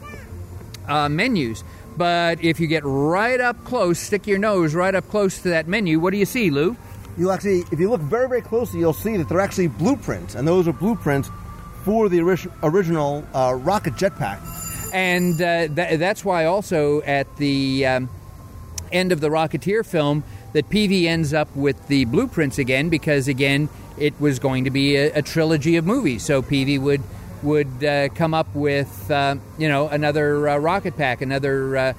uh, menus. But if you get right up close, stick your nose right up close to that menu, what do you see, Lou? You'll actually, if you look very, very closely, you'll see that they're actually blueprints, and those are blueprints for the ori- original uh, rocket jetpack. And uh, th- that's why also at the um, end of the Rocketeer film that Peavy ends up with the blueprints again, because, again, it was going to be a, a trilogy of movies. So Peavy would... would uh, come up with, uh, you know, another uh, rocket pack, another uh,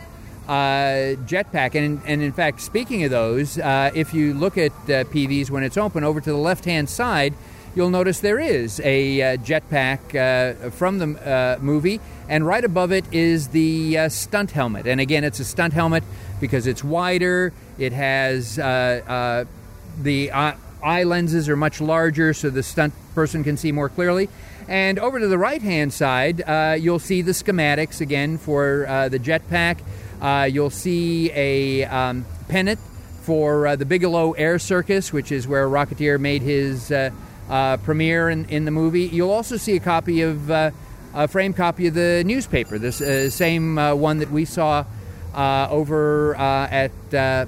uh, jet pack. And, and in fact, speaking of those, uh, if you look at uh, Peavy's when it's open, over to the left-hand side, you'll notice there is a uh, jet pack uh, from the uh, movie, and right above it is the uh, stunt helmet. And again, it's a stunt helmet because it's wider, it has... Uh, uh, the uh, eye lenses are much larger, so the stunt person can see more clearly. And over to the right-hand side, uh, you'll see the schematics, again, for uh, the jetpack. Uh, you'll see a um, pennant for uh, the Bigelow Air Circus, which is where Rocketeer made his uh, uh, premiere in, in the movie. You'll also see a copy of, uh, a framed copy of the newspaper, the uh, same uh, one that we saw uh, over uh, at uh,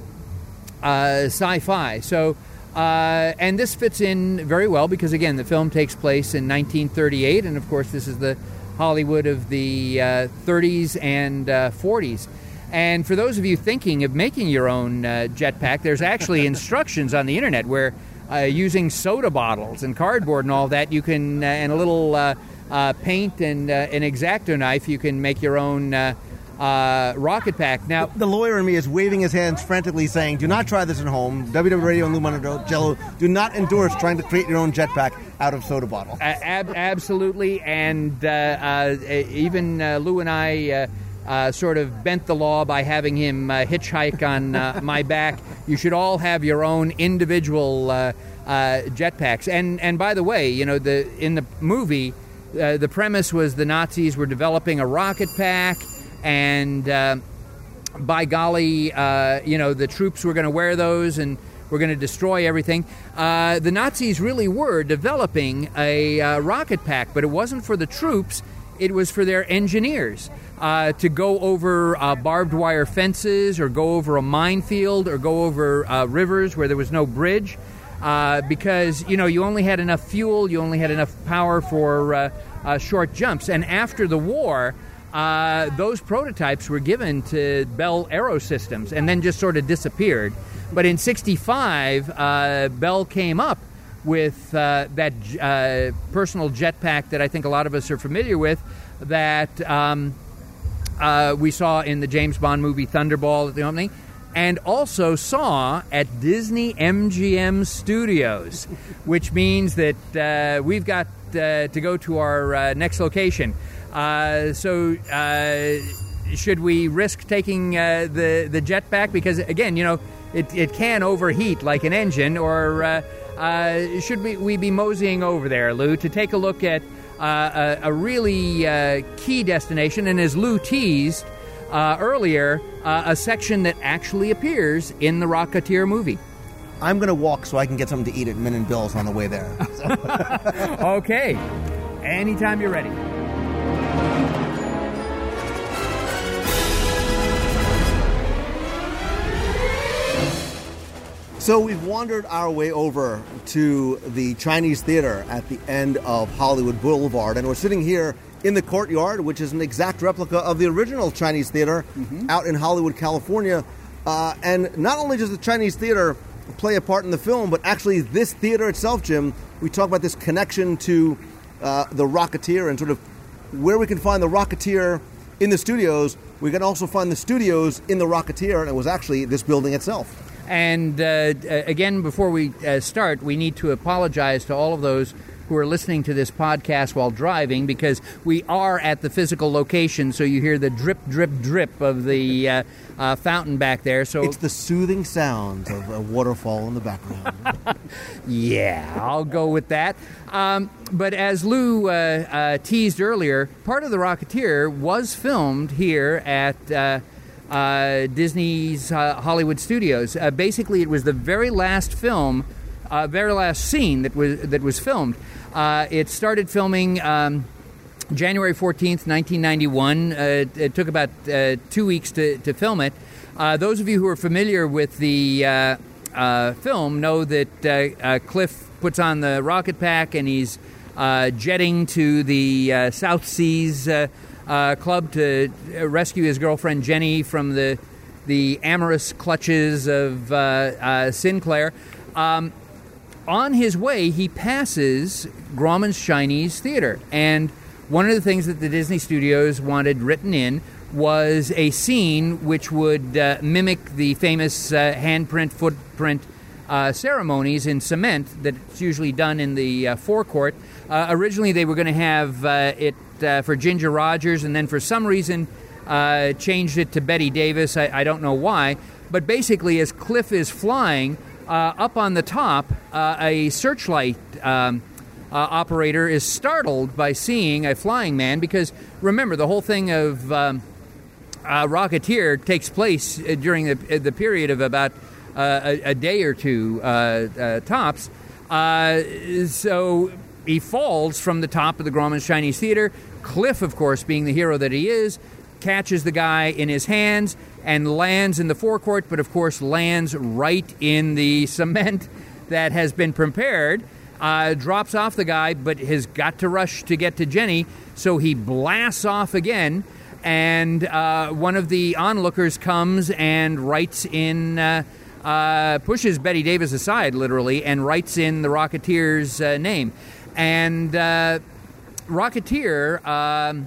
uh, Sci-Fi. So... Uh, and this fits in very well because, again, the film takes place in nineteen thirty-eight, and, of course, this is the Hollywood of the uh, thirties and uh, forties. And for those of you thinking of making your own uh, jetpack, there's actually instructions on the internet where, uh, using soda bottles and cardboard and all that, you can, uh, and a little uh, uh, paint and uh, an X-Acto knife, you can make your own uh, Uh, rocket pack. Now, the lawyer in me is waving his hands frantically, saying, "Do not try this at home. W W Radio and Lou Mongello do not endorse trying to create your own jetpack out of soda bottle." Uh, ab- absolutely, and uh, uh, even uh, Lou and I uh, uh, sort of bent the law by having him uh, hitchhike on uh, my back. You should all have your own individual uh, uh, jetpacks. And and by the way, you know, the in the movie, uh, the premise was the Nazis were developing a rocket pack. And uh, by golly, uh, you know, the troops were going to wear those and were going to destroy everything. Uh, the Nazis really were developing a uh, rocket pack, but it wasn't for the troops. It was for their engineers uh, to go over uh, barbed wire fences or go over a minefield or go over uh, rivers where there was no bridge uh, because, you know, you only had enough fuel, you only had enough power for uh, uh, short jumps. And after the war... Uh, those prototypes were given to Bell Aerosystems and then just sort of disappeared. But in sixty-five, uh, Bell came up with uh, that uh, personal jetpack that I think a lot of us are familiar with, that um, uh, we saw in the James Bond movie Thunderball at the opening, and also saw at Disney M G M Studios, which means that uh, we've got uh, to go to our uh, next location. Uh, so uh, should we risk taking uh, the, the jetpack? Because, again, you know, it, it can overheat like an engine, or uh, uh, should we, we be moseying over there, Lou, to take a look at uh, a, a really uh, key destination, and as Lou teased uh, earlier, uh, a section that actually appears in the Rocketeer movie? I'm going to walk so I can get something to eat at Min and Bill's on the way there. Okay. Anytime you're ready. So we've wandered our way over to the Chinese Theater at the end of Hollywood Boulevard, and we're sitting here in the courtyard, which is an exact replica of the original Chinese Theater mm-hmm. out in Hollywood, California. Uh, and not only does the Chinese Theater play a part in the film, but actually this theater itself, Jim, we talk about this connection to uh, the Rocketeer and sort of where we can find the Rocketeer in the studios. We can also find the studios in the Rocketeer, and it was actually this building itself. And uh, again, before we uh, start, we need to apologize to all of those who are listening to this podcast while driving, because we are at the physical location, so you hear the drip, drip, drip of the uh, uh, fountain back there. So it's the soothing sounds of a waterfall in the background. Yeah, I'll go with that. Um, but as Lou uh, uh, teased earlier, part of The Rocketeer was filmed here at Uh, Uh, Disney's uh, Hollywood Studios. Uh, basically, it was the very last film, uh, very last scene that was that was filmed. Uh, it started filming um, January fourteenth, nineteen ninety-one. Uh, it took about uh, two weeks to, to film it. Uh, those of you who are familiar with the uh, uh, film know that uh, uh, Cliff puts on the rocket pack and he's uh, jetting to the uh, South Seas Uh, Uh, club to rescue his girlfriend Jenny from the the amorous clutches of uh, uh, Sinclair. Um, on his way, he passes Grauman's Chinese Theater, and one of the things that the Disney Studios wanted written in was a scene which would uh, mimic the famous uh, handprint, footprint uh, ceremonies in cement that's usually done in the uh, forecourt. Uh, originally, they were going to have uh, it uh, for Ginger Rogers, and then for some reason uh, changed it to Betty Davis. I, I don't know why. But basically, as Cliff is flying, uh, up on the top, uh, a searchlight um, uh, operator is startled by seeing a flying man, because, remember, the whole thing of um, uh, Rocketeer takes place during the, the period of about uh, a, a day or two, uh, uh, tops. Uh, so he falls from the top of the Grauman's Chinese Theater. Cliff, of course, being the hero that he is, catches the guy in his hands and lands in the forecourt, but of course lands right in the cement that has been prepared, uh, drops off the guy, but has got to rush to get to Jenny, so he blasts off again, and uh, one of the onlookers comes and writes in, uh, uh, pushes Betty Davis aside, literally, and writes in the Rocketeer's uh, name. And uh, Rocketeer um,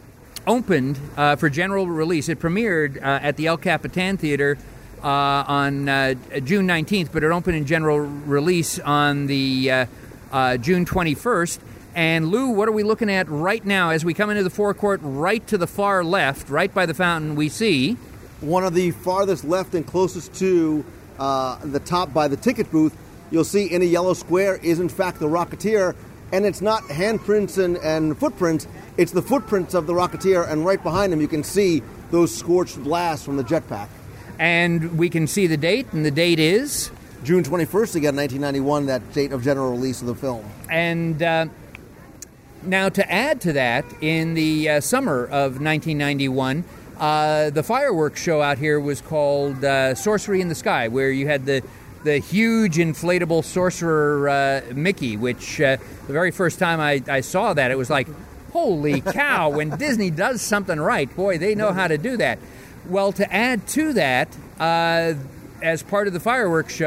opened uh, for general release. It premiered uh, at the El Capitan Theater uh, on uh, June nineteenth, but it opened in general release on the uh, uh, June twenty-first. And Lou, what are we looking at right now as we come into the forecourt? Right to the far left, right by the fountain, we see one of the farthest left and closest to uh, the top by the ticket booth. You'll see in a yellow square is in fact the Rocketeer. And it's not handprints and, and footprints, it's the footprints of the Rocketeer, and right behind him you can see those scorched blasts from the jetpack. And we can see the date, and the date is? June twenty-first, again, nineteen ninety-one, that date of general release of the film. And uh, now to add to that, in the uh, summer of nineteen ninety-one, uh, the fireworks show out here was called uh, Sorcery in the Sky, where you had the the huge inflatable sorcerer uh, Mickey, which uh, the very first time I, I saw that, it was like, holy cow, when Disney does something right, boy, they know how to do that. Well, to add to that, uh, as part of the fireworks show,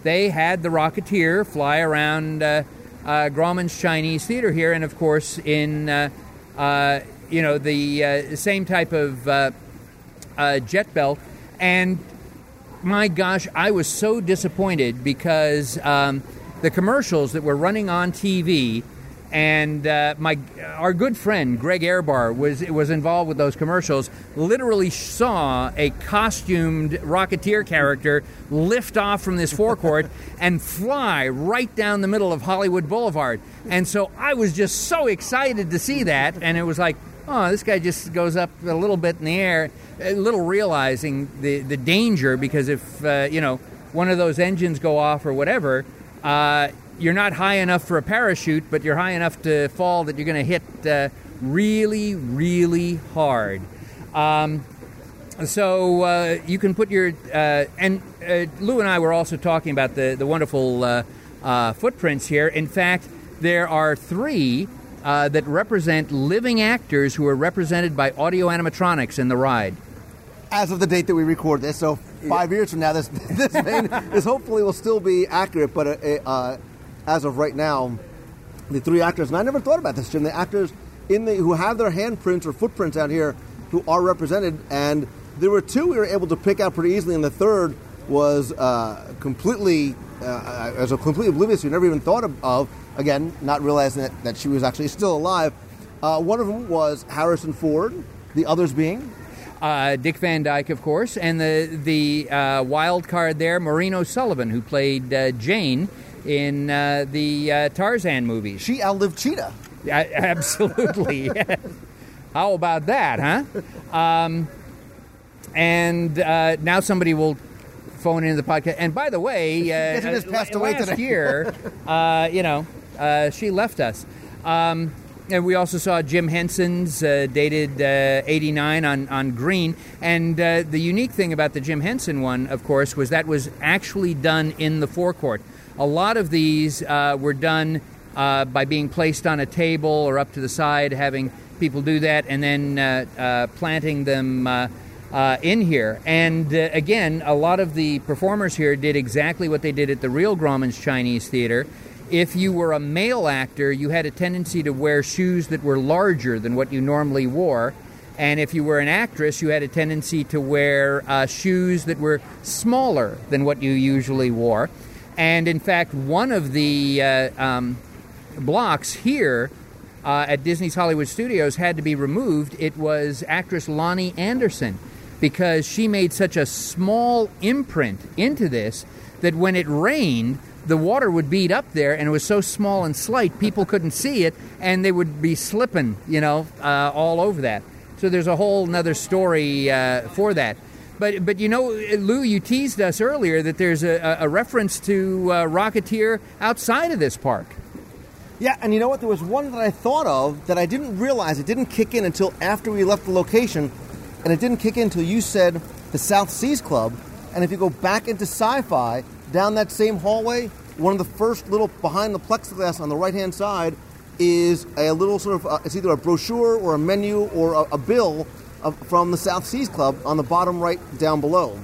they had the Rocketeer fly around uh, uh, Grauman's Chinese Theater here, and of course in uh, uh, you know the uh, same type of uh, uh, jet belt. And my gosh, I was so disappointed because um, the commercials that were running on T V. And uh, my our good friend Greg Airbar was was involved with those commercials. Literally saw a costumed Rocketeer character lift off from this forecourt and fly right down the middle of Hollywood Boulevard. And so I was just so excited to see that. And it was like, oh, this guy just goes up a little bit in the air, a little realizing the the danger, because if uh, you know one of those engines go off or whatever. Uh, You're not high enough for a parachute, but you're high enough to fall that you're going to hit uh, really, really hard. Um, so uh, you can put your... Uh, and uh, Lou and I were also talking about the, the wonderful uh, uh, footprints here. In fact, there are three uh, that represent living actors who are represented by audio animatronics in the ride. As of the date that we record this, so five years from now, this this, main, this hopefully will still be accurate, but... Uh, uh, as of right now, the three actors, and I never thought about this, Jim, the actors in the who have their handprints or footprints out here who are represented, and there were two we were able to pick out pretty easily, and the third was uh, completely, uh, as a completely oblivious, we never even thought of, of again, not realizing that, that she was actually still alive. Uh, one of them was Harrison Ford, the others being... Uh, Dick Van Dyke, of course, and the, the uh, wild card there, Maureen O'Sullivan, who played uh, Jane in uh, the uh, Tarzan movies. She outlived Cheetah. Uh, absolutely. Yes. How about that, huh? Um, and uh, now somebody will phone into the podcast. And by the way, uh, she just passed uh, away last today. year, uh, you know, uh, she left us. Um, and we also saw Jim Henson's uh, dated uh, eighty-nine on, on green. And uh, the unique thing about the Jim Henson one, of course, was that was actually done in the forecourt. A lot of these uh, were done uh, by being placed on a table or up to the side, having people do that, and then uh, uh, planting them uh, uh, in here. And uh, again, a lot of the performers here did exactly what they did at the real Grauman's Chinese Theater. If you were a male actor, you had a tendency to wear shoes that were larger than what you normally wore. And if you were an actress, you had a tendency to wear uh, shoes that were smaller than what you usually wore. And in fact, one of the uh, um, blocks here uh, at Disney's Hollywood Studios had to be removed. It was actress Lonnie Anderson, because she made such a small imprint into this that when it rained, the water would beat up there, and it was so small and slight, people couldn't see it, and they would be slipping, you know, uh, all over that. So there's a whole nother story uh, for that. But, but you know, Lou, you teased us earlier that there's a, a reference to uh, Rocketeer outside of this park. Yeah, and you know what? There was one that I thought of that I didn't realize. It didn't kick in until after we left the location, and it didn't kick in until you said the South Seas Club. And if you go back into Sci-Fi, down that same hallway, one of the first little behind the plexiglass on the right-hand side is a little sort of, uh, it's either a brochure or a menu or a, a bill of, from the South Seas Club on the bottom right down below.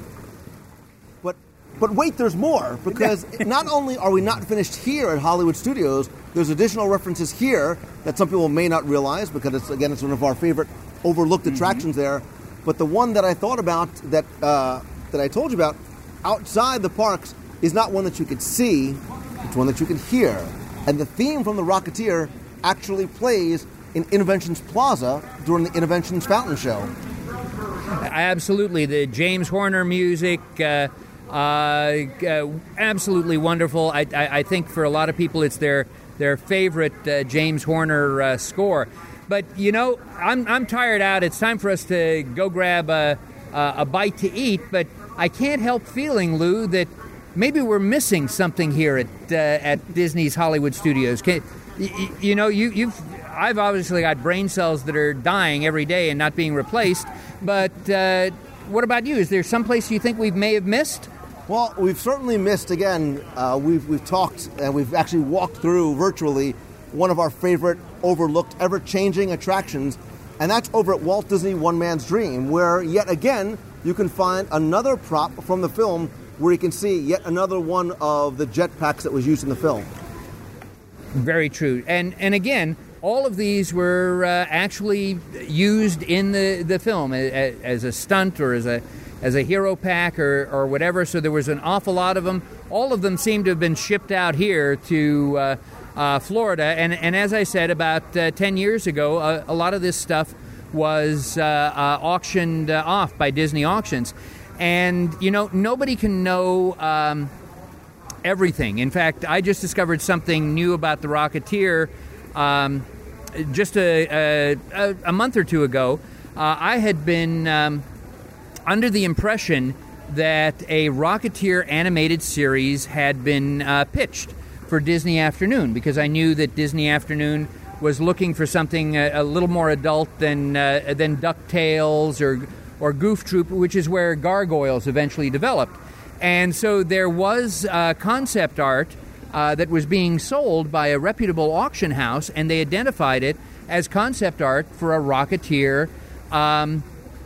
But but wait, there's more, because not only are we not finished here at Hollywood Studios, there's additional references here that some people may not realize, because it's, again, it's one of our favorite overlooked mm-hmm. attractions there. But the one that I thought about, that uh, that I told you about, outside the parks, is not one that you could see, it's one that you can hear. And the theme from The Rocketeer actually plays in Innoventions Plaza during the Innoventions Fountain Show. Absolutely. The James Horner music, uh, uh, uh, absolutely wonderful. I, I, I think for a lot of people it's their, their favorite uh, James Horner uh, score. But, you know, I'm, I'm tired out. It's time for us to go grab a, a, a bite to eat. But I can't help feeling, Lou, that maybe we're missing something here at uh, at Disney's Hollywood Studios. Can, you, you know, you, you've I've obviously got brain cells that are dying every day and not being replaced. But uh, what about you? Is there someplace you think we may have missed? Well, we've certainly missed, again, uh, we've we've talked and we've actually walked through virtually one of our favorite overlooked, ever-changing attractions, and that's over at Walt Disney One Man's Dream, where, yet again, you can find another prop from the film where you can see yet another one of the jetpacks that was used in the film. Very true. And and again, all of these were uh, actually used in the, the film as, as a stunt or as a as a hero pack or, or whatever. So there was an awful lot of them. All of them seem to have been shipped out here to uh, uh, Florida. And, and as I said, about uh, ten years ago, uh, a lot of this stuff was uh, uh, auctioned uh, off by Disney Auctions. And, you know, nobody can know um, everything. In fact, I just discovered something new about the Rocketeer um, just a, a, a month or two ago. Uh, I had been um, under the impression that a Rocketeer animated series had been uh, pitched for Disney Afternoon, because I knew that Disney Afternoon was looking for something a, a little more adult than uh, than DuckTales or or Goof Troop, which is where Gargoyles eventually developed. And so there was uh, concept art uh, that was being sold by a reputable auction house, and they identified it as concept art for a Rocketeer um,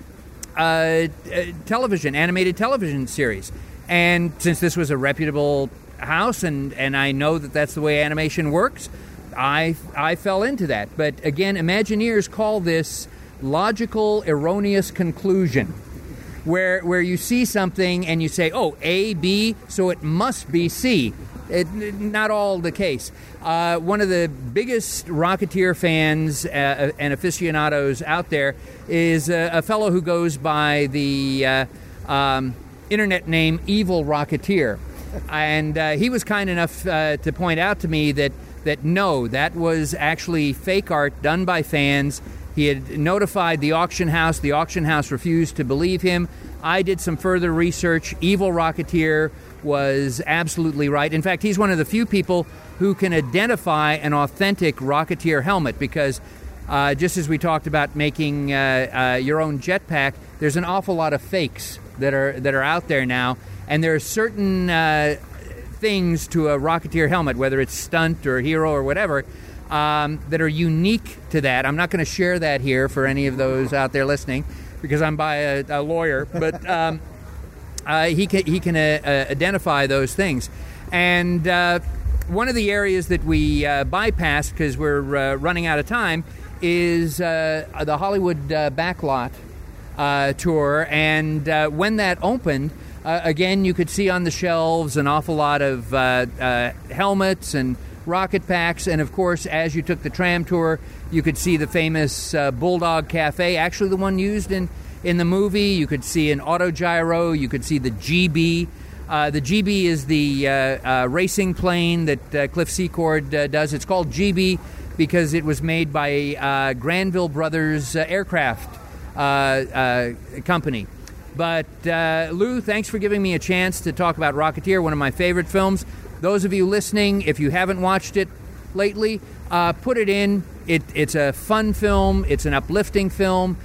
uh, television, animated television series. And since this was a reputable house, and, and I know that that's the way animation works, I, I fell into that. But again, Imagineers call this logical erroneous conclusion, where where you see something and you say, oh, A, B, so it must be C. It, not all the case. Uh, one of the biggest Rocketeer fans uh, and aficionados out there is a, a fellow who goes by the uh, um, internet name Evil Rocketeer. And uh, he was kind enough uh, to point out to me that, that no, that was actually fake art done by fans. He had notified the auction house. The auction house refused to believe him. I did some further research. Evil Rocketeer was absolutely right. In fact, he's one of the few people who can identify an authentic Rocketeer helmet, because uh, just as we talked about making uh, uh, your own jetpack, there's an awful lot of fakes that are that are out there now, and there are certain uh, things to a Rocketeer helmet, whether it's stunt or hero or whatever, Um, that are unique to that. I'm not going to share that here for any of those out there listening, because I'm by a, a lawyer, but um, uh, he can, he can uh, uh, identify those things. And uh, one of the areas that we uh, bypassed, because we're uh, running out of time, is uh, the Hollywood uh, Backlot uh, tour. And uh, when that opened, uh, again, you could see on the shelves an awful lot of uh, uh, helmets and rocket packs, and of course, as you took the tram tour, you could see the famous uh, Bulldog Cafe, actually the one used in, in the movie. You could see an autogyro. You could see the G B. Uh, the G B is the uh, uh, racing plane that uh, Cliff Secord uh, does. It's called G B because it was made by uh, Granville Brothers uh, Aircraft uh, uh, Company. But uh, Lou, thanks for giving me a chance to talk about Rocketeer, one of my favorite films. Those of you listening, if you haven't watched it lately, uh, put it in. It, it's a fun film. It's an uplifting film,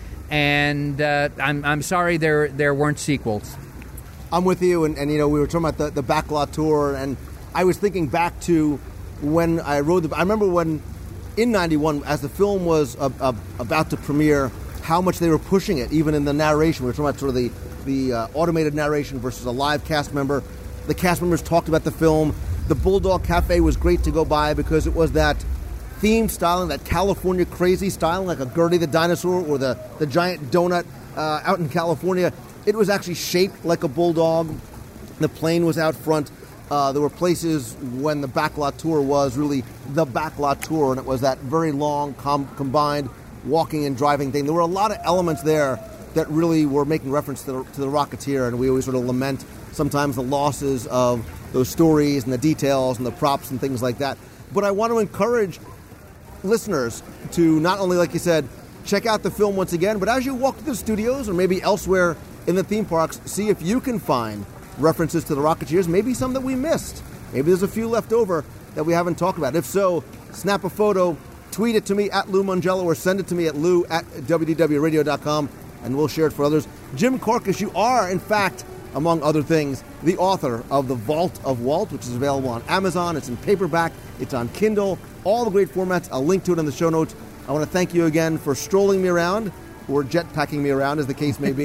and uh, I'm I'm sorry there there weren't sequels. I'm with you, and, and you know we were talking about the, the Backlot tour, and I was thinking back to when I rode the. I remember when in ninety-one, as the film was uh, uh, about to premiere, how much they were pushing it, even in the narration. We were talking about sort of the the uh, automated narration versus a live cast member. The cast members talked about the film. The Bulldog Cafe was great to go by because it was that themed styling, that California crazy styling, like a Gertie the dinosaur or the, the giant donut uh, out in California. It was actually shaped like a bulldog. The plane was out front. Uh, there were places when the Backlot tour was really the Backlot tour, and it was that very long com- combined walking and driving thing. There were a lot of elements there that really were making reference to the, to the Rocketeer, and we always sort of lament sometimes the losses of those stories and the details and the props and things like that. But I want to encourage listeners to not only, like you said, check out the film once again, but as you walk to the studios or maybe elsewhere in the theme parks, see if you can find references to the Rocketeers, maybe some that we missed. Maybe there's a few left over that we haven't talked about. If so, snap a photo, tweet it to me at Lou Mongello, or send it to me at lou at w d w radio dot com, and we'll share it for others. Jim Korkis, you are, in fact, among other things, the author of The Vault of Walt, which is available on Amazon. It's in paperback. It's on Kindle. All the great formats. I'll link to it in the show notes. I want to thank you again for strolling me around, or jetpacking me around, as the case may be,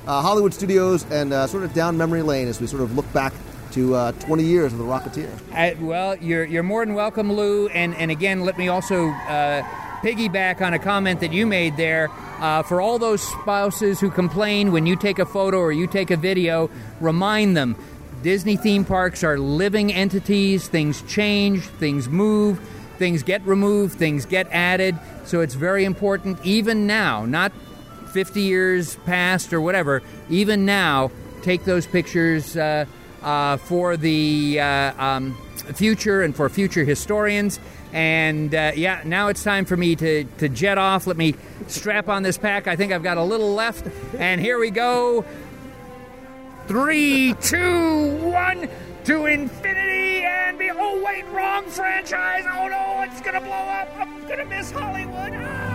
uh, Hollywood Studios and uh, sort of down memory lane as we sort of look back to uh, twenty years of The Rocketeer. Uh, well, you're you're more than welcome, Lou. And, and again, let me also uh, piggyback on a comment that you made there. Uh, for all those spouses who complain when you take a photo or you take a video, remind them, Disney theme parks are living entities. Things change, things move, things get removed, things get added. So it's very important, even now, not fifty years past or whatever, even now, take those pictures uh, uh, for the uh, um, future and for future historians. And, uh, yeah, now it's time for me to, to jet off. Let me strap on this pack. I think I've got a little left. And here we go. Three, two, one, to infinity and be... Oh, wait, wrong franchise. Oh, no, it's going to blow up. I'm going to miss Hollywood. Ah!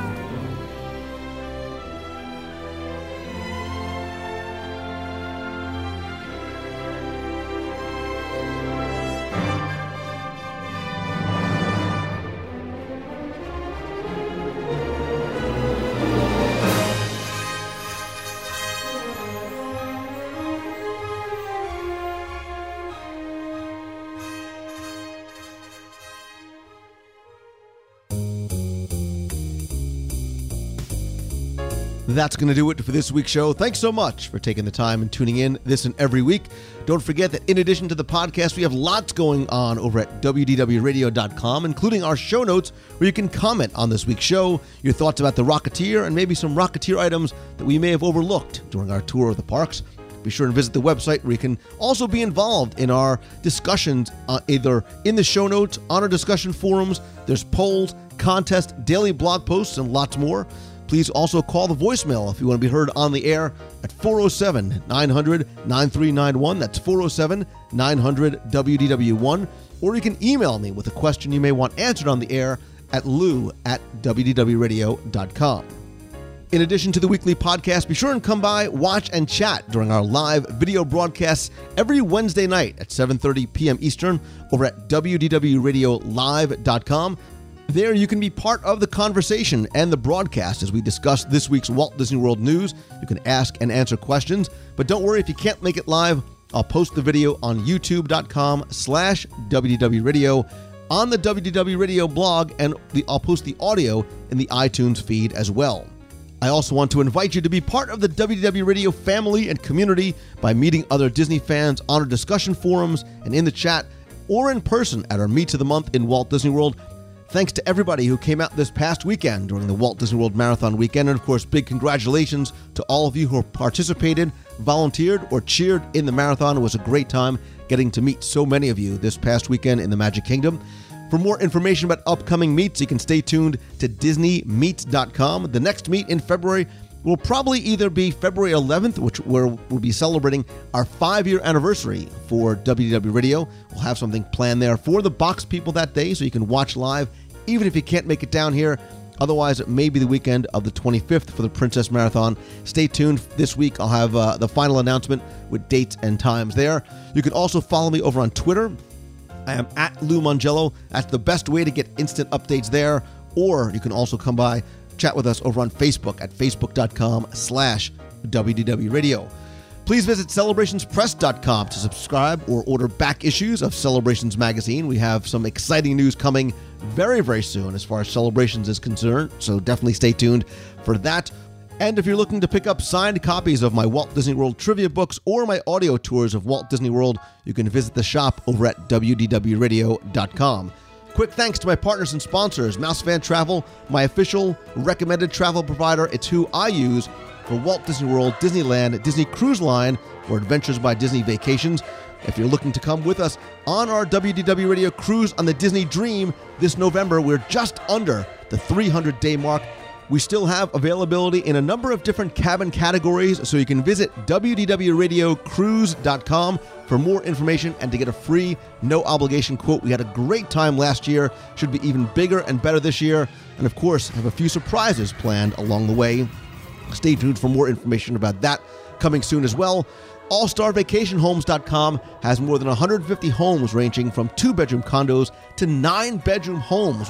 That's going to do it for this week's show. Thanks so much for taking the time and tuning in this and every week. Don't forget that in addition to the podcast, we have lots going on over at W D W radio dot com, including our show notes where you can comment on this week's show, your thoughts about The Rocketeer, and maybe some Rocketeer items that we may have overlooked during our tour of the parks. Be sure and visit the website where you can also be involved in our discussions, uh, either in the show notes, on our discussion forums. There's polls, contests, daily blog posts, and lots more. Please also call the voicemail if you want to be heard on the air at four oh seven, nine hundred, nine three nine one. That's four oh seven, nine hundred, W D W one. Or you can email me with a question you may want answered on the air at lou at W D W radio dot com. In addition to the weekly podcast, be sure and come by, watch, and chat during our live video broadcasts every Wednesday night at seven thirty p.m. Eastern over at W D W radio live dot com. There you can be part of the conversation and the broadcast as we discuss this week's Walt Disney World news. You can ask and answer questions, but don't worry if you can't make it live. I'll post the video on youtube.com slash WDWRadio, on the W D W Radio blog, and the, I'll post the audio in the iTunes feed as well. I also want to invite you to be part of the W D W Radio family and community by meeting other Disney fans on our discussion forums and in the chat, or in person at our Meets of the Month in Walt Disney World. Thanks to everybody who came out this past weekend during the Walt Disney World Marathon weekend. And of course, big congratulations to all of you who participated, volunteered, or cheered in the marathon. It was a great time getting to meet so many of you this past weekend in the Magic Kingdom. For more information about upcoming meets, you can stay tuned to Disney Meets dot com. The next meet in February will probably either be February eleventh, which where we'll be celebrating our five-year anniversary for W D W Radio. We'll have something planned there for the box people that day, so you can watch live, even if you can't make it down here. Otherwise, it may be the weekend of the twenty-fifth for the Princess Marathon. Stay tuned. This week, I'll have uh, the final announcement with dates and times there. You can also follow me over on Twitter. I am at Lou Mongello. That's the best way to get instant updates there. Or you can also come by, chat with us over on Facebook at facebook.com slash WDW Radio. Please visit celebrations press dot com to subscribe or order back issues of Celebrations magazine. We have some exciting news coming very, very soon as far as Celebrations is concerned, so definitely stay tuned for that. And if you're looking to pick up signed copies of my Walt Disney World trivia books or my audio tours of Walt Disney World, you can visit the shop over at W D W radio dot com. Quick thanks to my partners and sponsors, Mouse Fan Travel, my official recommended travel provider. It's who I use for Walt Disney World, Disneyland, Disney Cruise Line, or Adventures by Disney Vacations. If you're looking to come with us on our W D W Radio cruise on the Disney Dream this November, we're just under the three hundred day mark. We still have availability in a number of different cabin categories, so you can visit W D W radio cruise dot com for more information and to get a free, no-obligation quote. We had a great time last year, should be even bigger and better this year, and of course, have a few surprises planned along the way. Stay tuned for more information about that coming soon as well. all star vacation homes dot com has more than one hundred fifty homes ranging from two-bedroom condos to nine-bedroom homes with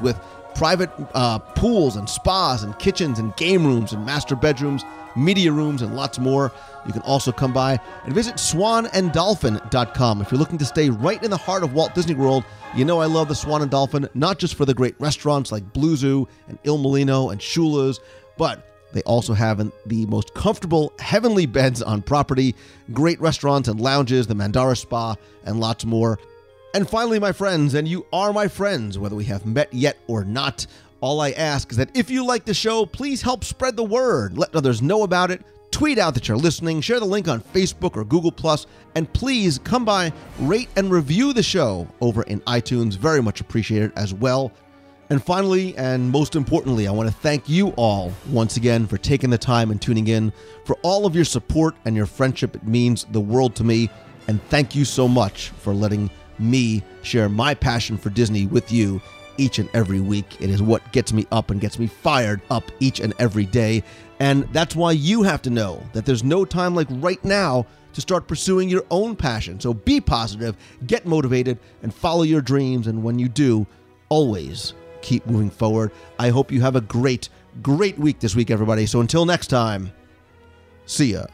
private uh, pools and spas and kitchens and game rooms and master bedrooms, media rooms, and lots more. You can also come by and visit swan and dolphin dot com if you're looking to stay right in the heart of Walt Disney World. You know I love the Swan and Dolphin, not just for the great restaurants like Blue Zoo and Il Molino and Shula's, but they also have the most comfortable, heavenly beds on property, great restaurants and lounges, the Mandara Spa, and lots more. And finally, my friends, and you are my friends, whether we have met yet or not, all I ask is that if you like the show, please help spread the word. Let others know about it. Tweet out that you're listening. Share the link on Facebook or Google Plus, and please come by, rate and review the show over in iTunes. Very much appreciated as well. And finally, and most importantly, I want to thank you all once again for taking the time and tuning in, for all of your support and your friendship. It means the world to me. And thank you so much for letting me share my passion for Disney with you each and every week. It is what gets me up and gets me fired up each and every day. And that's why you have to know that there's no time like right now to start pursuing your own passion. So be positive, get motivated, and follow your dreams. And when you do, always keep moving forward. I hope you have a great, great week this week, everybody. So until next time, see ya.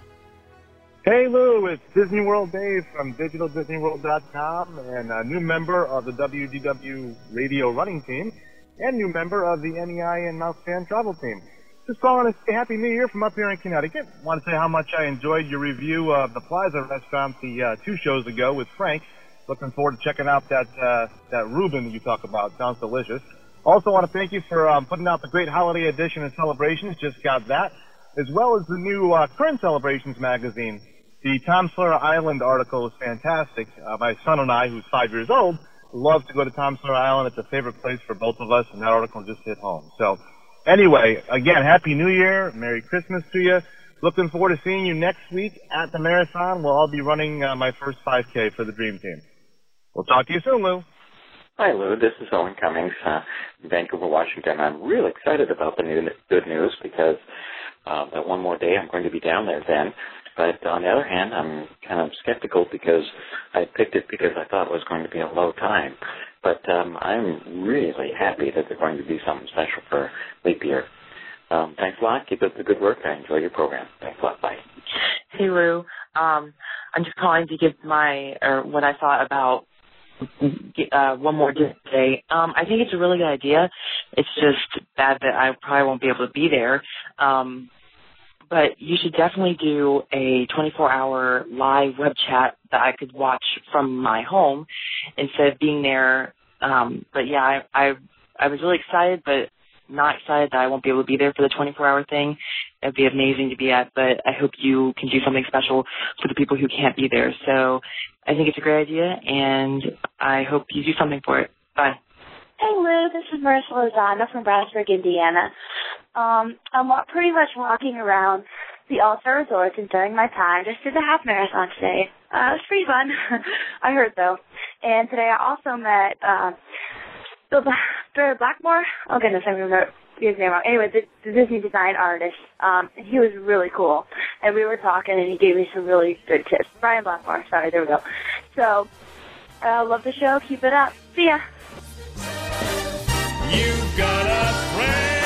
Hey Lou, it's Disney World Dave from digital disney world dot com and a new member of the W D W radio running team and new member of the N E I and Mouse Fan travel team. Just calling to say Happy New Year from up here in Connecticut. Want to say how much I enjoyed your review of the Plaza restaurant the uh, two shows ago with Frank. Looking forward to checking out that uh, that Reuben that you talk about. Sounds delicious. Also want to thank you for um, putting out the great holiday edition of Celebrations. Just got that. As well as the new uh, Current Celebrations magazine. The Tom Sawyer Island article is fantastic. Uh, my son and I, who's five years old, love to go to Tom Sawyer Island. It's a favorite place for both of us, and that article just hit home. So anyway, again, Happy New Year. Merry Christmas to you. Looking forward to seeing you next week at the marathon, where I'll be running uh, my first five K for the Dream Team. We'll talk to you soon, Lou. Hi, Lou. This is Owen Cummings uh, in Vancouver, Washington. I'm real excited about the new good news because uh, that one more day I'm going to be down there then. But on the other hand, I'm kind of skeptical because I picked it because I thought it was going to be a low time. But um, I'm really happy that there's going to be something special for leap year. Um, thanks a lot. Keep up the good work. I enjoy your program. Thanks a lot. Bye. Hey, Lou. Um, I'm just calling to give my, or what I thought about uh, one more day. Um, I think it's a really good idea. It's just bad that I probably won't be able to be there. Um, But you should definitely do a twenty-four hour live web chat that I could watch from my home instead of being there. Um, but yeah, I, I I was really excited, but not excited that I won't be able to be there for the twenty-four hour thing. It'd be amazing to be at, but I hope you can do something special for the people who can't be there. So I think it's a great idea, and I hope you do something for it. Bye. Hey, Lou, this is Marissa Lozano from Brownsburg, Indiana. Um, I'm pretty much walking around the All-Star Resorts enjoying my time. Just did the half marathon today. Uh, it was pretty fun. I heard, though. And today I also met uh, Bill, Bill Blackmore. Oh, goodness, I remember his name wrong. Anyway, the, the Disney design artist. Um, he was really cool. And we were talking, and he gave me some really good tips. Brian Blackmore. Sorry, there we go. So, I uh, love the show. Keep it up. See ya. You've got a friend.